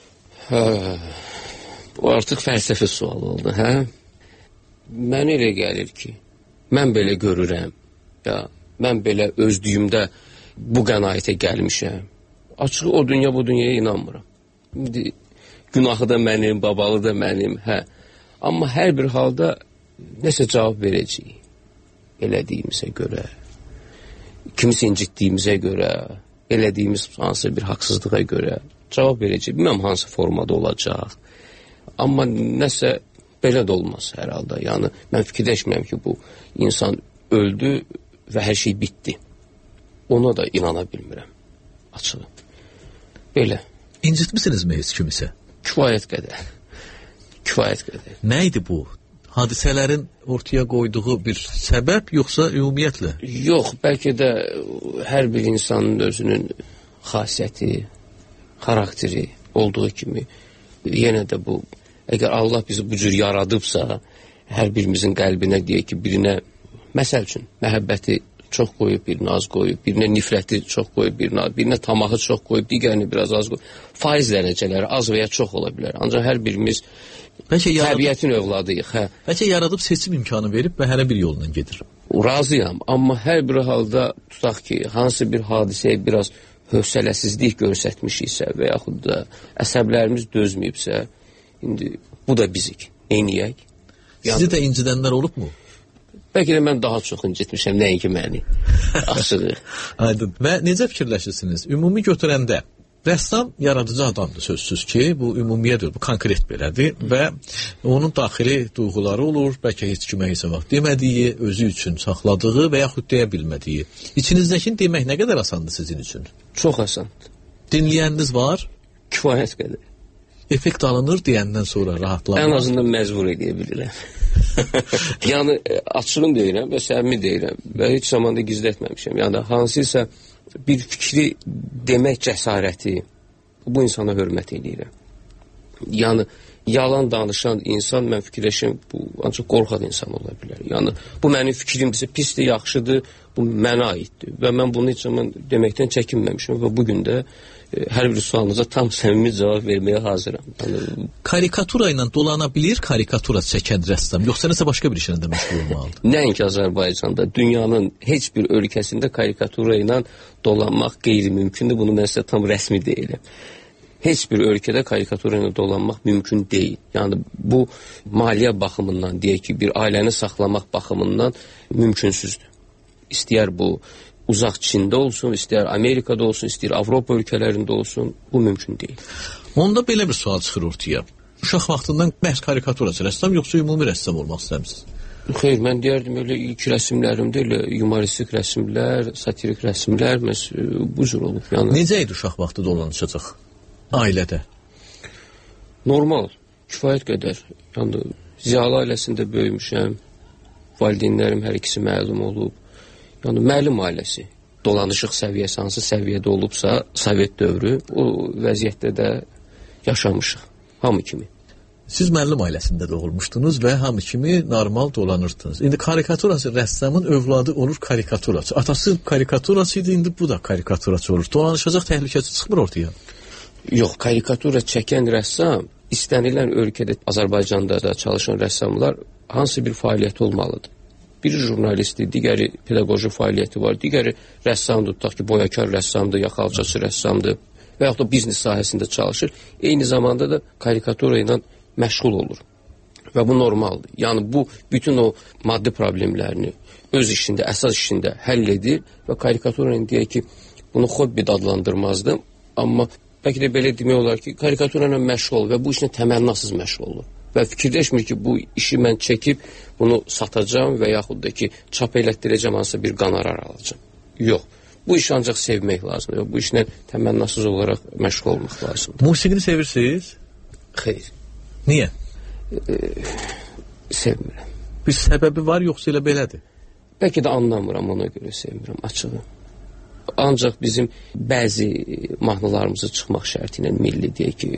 Hə, bu artıq fəlsəfi sual oldu, hə? Mənə elə gəlir ki, mən belə görürəm, ya mən belə özdüyümdə bu qənaətə gəlmişəm. Açıq o dünya bu dünyaya inanmıram. İndi günahı da mənim, babalı da mənim, hə. Amma hər bir halda nəsə cavab verəcəyik. Elədiyimizə görə, kimisi incitdiyimizə görə, elədiyimiz hansı bir haqsızlığa görə cavab verəcəyik. Bilməm hansı formada olacaq. Amma nəsə belə də olmaz hər halda. Yəni mən fikirləşmirəm ki, bu insan öldü və hər şey bitdi. Ona da inana bilmirəm. Açığı. Belə. İncitmisinizmi heç kimisə? Kifayət qədər. Kifayət qədər. Nə idi bu? Hadisələrin ortaya qoyduğu bir səbəb, yoxsa ümumiyyətlə? Yox, bəlkə də hər bir insanın özünün xasiyyəti, xarakteri olduğu kimi, yenə də bu, əgər Allah bizi bu cür yaradıbsa, hər birimizin qəlbinə deyək ki, birinə məsəl üçün, məhəbbəti çox qoyub, birinə az qoyub, birinə nifrəti çox qoyub, birinə, birinə tamağı çox qoyub, digərini biraz az qoyub. Faiz dərəcələri az və ya çox ola bilər. Ancaq hər birimiz bəlkə təbiətin övladıyıq. Hə. Bəlkə yaradıb seçim imkanı verib və hərə bir yolla gedir. Razıyam, amma hər bir halda tutaq ki, hansı bir hadisəyə biraz hövsələsizlik göstərmişiksə və yaxud da əsəblərimiz dözməyibsə, indi bu da bizik. Neyniyək? Sizi də incidənlər olubmu? Bəlkə də mən daha çox incitmişəm, nəinki məni. Açığı. Aydın. Və necə fikirləşirsiniz? Ümumi götürəndə rəssam yaradıcı adamdır sözsüz ki, bu ümumiyyədir, bu konkret belədir və onun daxili duyğuları olur, bəlkə heç kimə heç vaxt demədiyi, özü üçün saxladığı və yaxud deyə bilmədiyi. İçinizdəkini demək nə qədər asandır sizin üçün? Çox asandır. Dinləyəniniz var? Kifayət qədər. Effekt alınır deyəndən sonra rahatlanır. Ən azından məcbur edə bilirəm. Yəni açığım deyirəm və səmimi deyirəm və heç zamanda gizlətməmişəm. Yəni hansısa bir fikri demək cəsarəti, bu insana hörmət edirəm. Yəni yalan danışan insan, mən fikirləşim, bu ancaq qorxan insan ola bilər. Yəni, bu mənim fikrimdirsə, pisdir, yaxşıdır, bu mənə aiddir. Və mən bunu heç zaman deməkdən çəkinməmişim və bugün də e, hər bir sualınıza tam səmimi cavab verməyə hazıram. Yəni, karikatura ilə dolana bilir karikatura çəkən rəssam, yoxsa nəsə başqa bir işlə də məşğul olmalıdır? Nəinki Azərbaycanda, dünyanın heç bir ölkəsində karikatura ilə dolanmaq qeyri-mümkündür. Bunu mən sizə tam rəsmi deyiləm. Heç bir ölkədə karikatura ilə dolanmaq mümkün deyil. Yəni bu maliyyə baxımından, deyək ki, bir ailəni saxlamaq baxımından mümkünsüzdür. İstəyər bu uzaq Çində olsun, istəyər Amerikada olsun, istəyər Avropa ölkələrində olsun, bu mümkün deyil. Onda belə bir sual çıxır ortaya. Uşaq vaxtından məhz karikaturacı rəssam, yoxsa ümumi rəssam olmaq istəmisiniz? Xeyr, mən deyərdim, elə ilk rəsimlərimdə elə humoristik rəsimlər, satirik rəsimlər, məs bu cür olub. Yəni, necə idi uşaq vaxtı dolanışacaq? Ailədə? Normal, kifayət qədər. Yəni, ziyalı ailəsində böyümüşəm, valideynlərim hər ikisi məlum olub. Yəni, müəllim ailəsi, dolanışıq səviyyəsi, hansı səviyyədə olubsa, Sovet dövrü, o vəziyyətdə də yaşamışıq, hamı kimi. Siz müəllim ailəsində doğulmuşdunuz və hamı kimi normal dolanırdınız. İndi karikaturacı rəssamın övladı olur karikaturacı. Atası karikaturacı idi, indi bu da karikaturacı olur. Dolanışacaq təhlükəsi çıxmır ortaya. Yox, karikatura çəkən rəssam istənilən ölkədə, Azərbaycanda da çalışan rəssamlar hansı bir fəaliyyət olmalıdır. Biri jurnalistdir, digəri pedaqoji fəaliyyəti var, digəri rəssamdır, tutaq ki, boyakar rəssamdır, yaxalçaçı rəssamdır və yaxud da biznes sahəsində çalışır. Eyni zamanda da karikatura ilə məşğul olur və bu normaldır. Yəni bu bütün o maddi problemlərini öz işində, əsas işində həll edir və karikatura ilə deyək ki, bunu hobbi də adlandırmazdım, amma bəlkə də belə demək olar ki, karikatura ilə məşğul və bu işlə təmənnasız məşğul olur. Və fikirləşmir ki, bu işi mən çəkib, bunu satacağım və yaxud da ki, çap elətdirəcəm, hansısa bir qanarar alacağım. Yox, bu işi ancaq sevmək lazımdır və bu işlə təmənnasız olaraq məşğul olmaq lazımdır. Musiqini sevirsiniz? Xeyr. Niyə? E, sevmirəm. Bir səbəbi var, yoxsa elə belədir? Bəlkə də anlamıram, ona görə sevmirəm, açığı. Ancaq bizim bəzi mahnılarımızı çıxmaq şərti ilə milli deyək ki...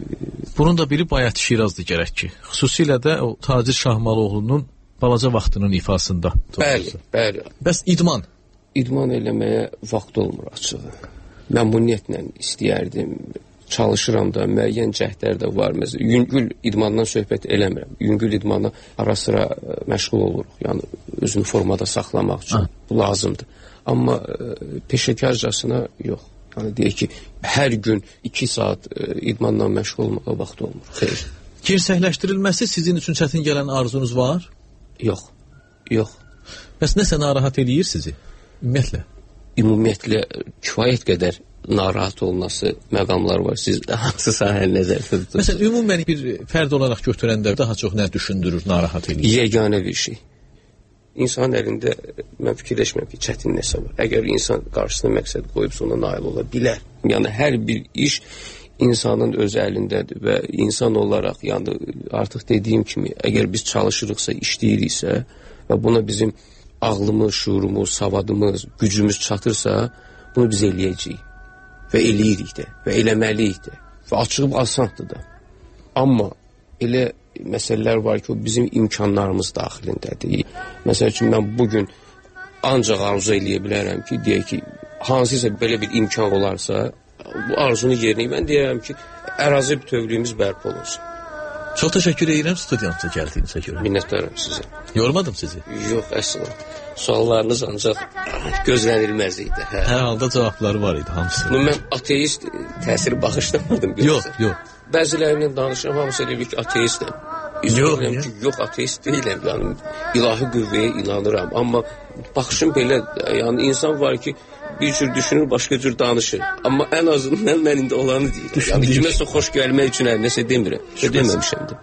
Bunun da biri Bayat Şirazdır gərək ki. Xüsusilə də o Tacir Şahmalıoğlunun balaca vaxtının ifasında. Bəli, bəli. Bəs idman? İdman eləməyə vaxt olmur açığı. Mən bu niyyətlə istəyərdim. Çalışıram da, müəyyən cəhdlər də var. Məsələn, yüngül idmandan söhbət eləmirəm. Yüngül idmanla ara sıra məşğul oluruq. Yəni, özünü formada saxlamaq üçün bu lazımdır. Amma e, peşəkarcasına yox. Yəni deyək ki, hər gün iki saat e, idmanla məşğul olmağa vaxt olmur. Xeyr. Girsəkləşdirilməsi sizin üçün çətin gələn arzunuz var? Yox. Yox. Bəs nəsə narahat eləyir sizi? Ümumiyyətlə? Ümumiyyətlə kifayət qədər narahat olması məqamlar var. Siz hansı sahəni nəzərdə tutursunuz? Məsələn, ümumən bir fərd olaraq götürəndə daha çox nə düşündürür, narahat eləyir? Yeganə bir şey. İnsanın əlində mən fikirləşmirəm ki, çətin nəsə var. Əgər insan qarşısına məqsəd qoyubsa ona nail ola bilər. Yəni hər bir iş insanın öz əlindədir və insan olaraq, yəni artıq dediyim kimi, əgər biz çalışırıqsa, işləyiriksə və buna bizim ağlımız, şuurumuz, savadımız, gücümüz çatırsa, bunu biz eləyəcəyik və eləyirik də və eləməliyik də və açıq asandır da. Amma elə məsələlər var ki, o bizim imkanlarımız daxilindədir. Məsəl üçün, mən bugün ancaq arzu eləyə bilərəm ki, deyək ki, hansısa belə bir imkan olarsa, bu arzunu yerinə, mən deyərəm ki, ərazi bütövlüyümüz bərpa olunsun. Çox təşəkkür edirəm studiyanıza gəldiyinizə görə. Minnətdaram sizə. Yormadım sizi? Yox, əslən. Suallarınız ancaq gözlənilməz idi. Hə. Hər halda cavabları var idi, hamısı. Bunu mən ateist təsiri bağışlamadım. Yox, yox. Bəzilərinin danışıram, hamısı elə bir ki, ateistəm. Yox, ki, yox, ateist deyiləm. Yəni, ilahi qüvvəyə inanıram. Amma baxışım belə, yəni insan var ki, bir cür düşünür, başqa cür danışır. Amma ən azından mən indi olanı deyirəm. Yəni, kiməsə xoş gəlmək üçün nəsə demirəm. Şey deməmişəm də.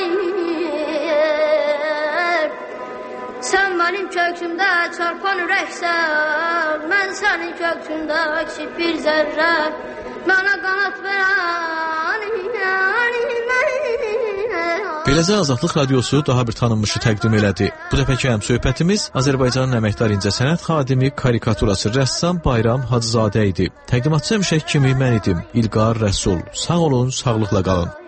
Sən mənim köksümdə çarpan ürəksən, mən sənin köksündə kiçik bir zərrə, mənə qanat verən. Beləcə Azadlıq Radiosu daha bir tanınmışı təqdim elədi. Bu dəfəki həm söhbətimiz Azərbaycanın əməkdar incəsənət xadimi, karikaturacı rəssam Bayram Hacızadə idi. Təqdimatçı həmişə kimi mən idim, İlqar Rəsul. Sağ olun, sağlıqla qalın.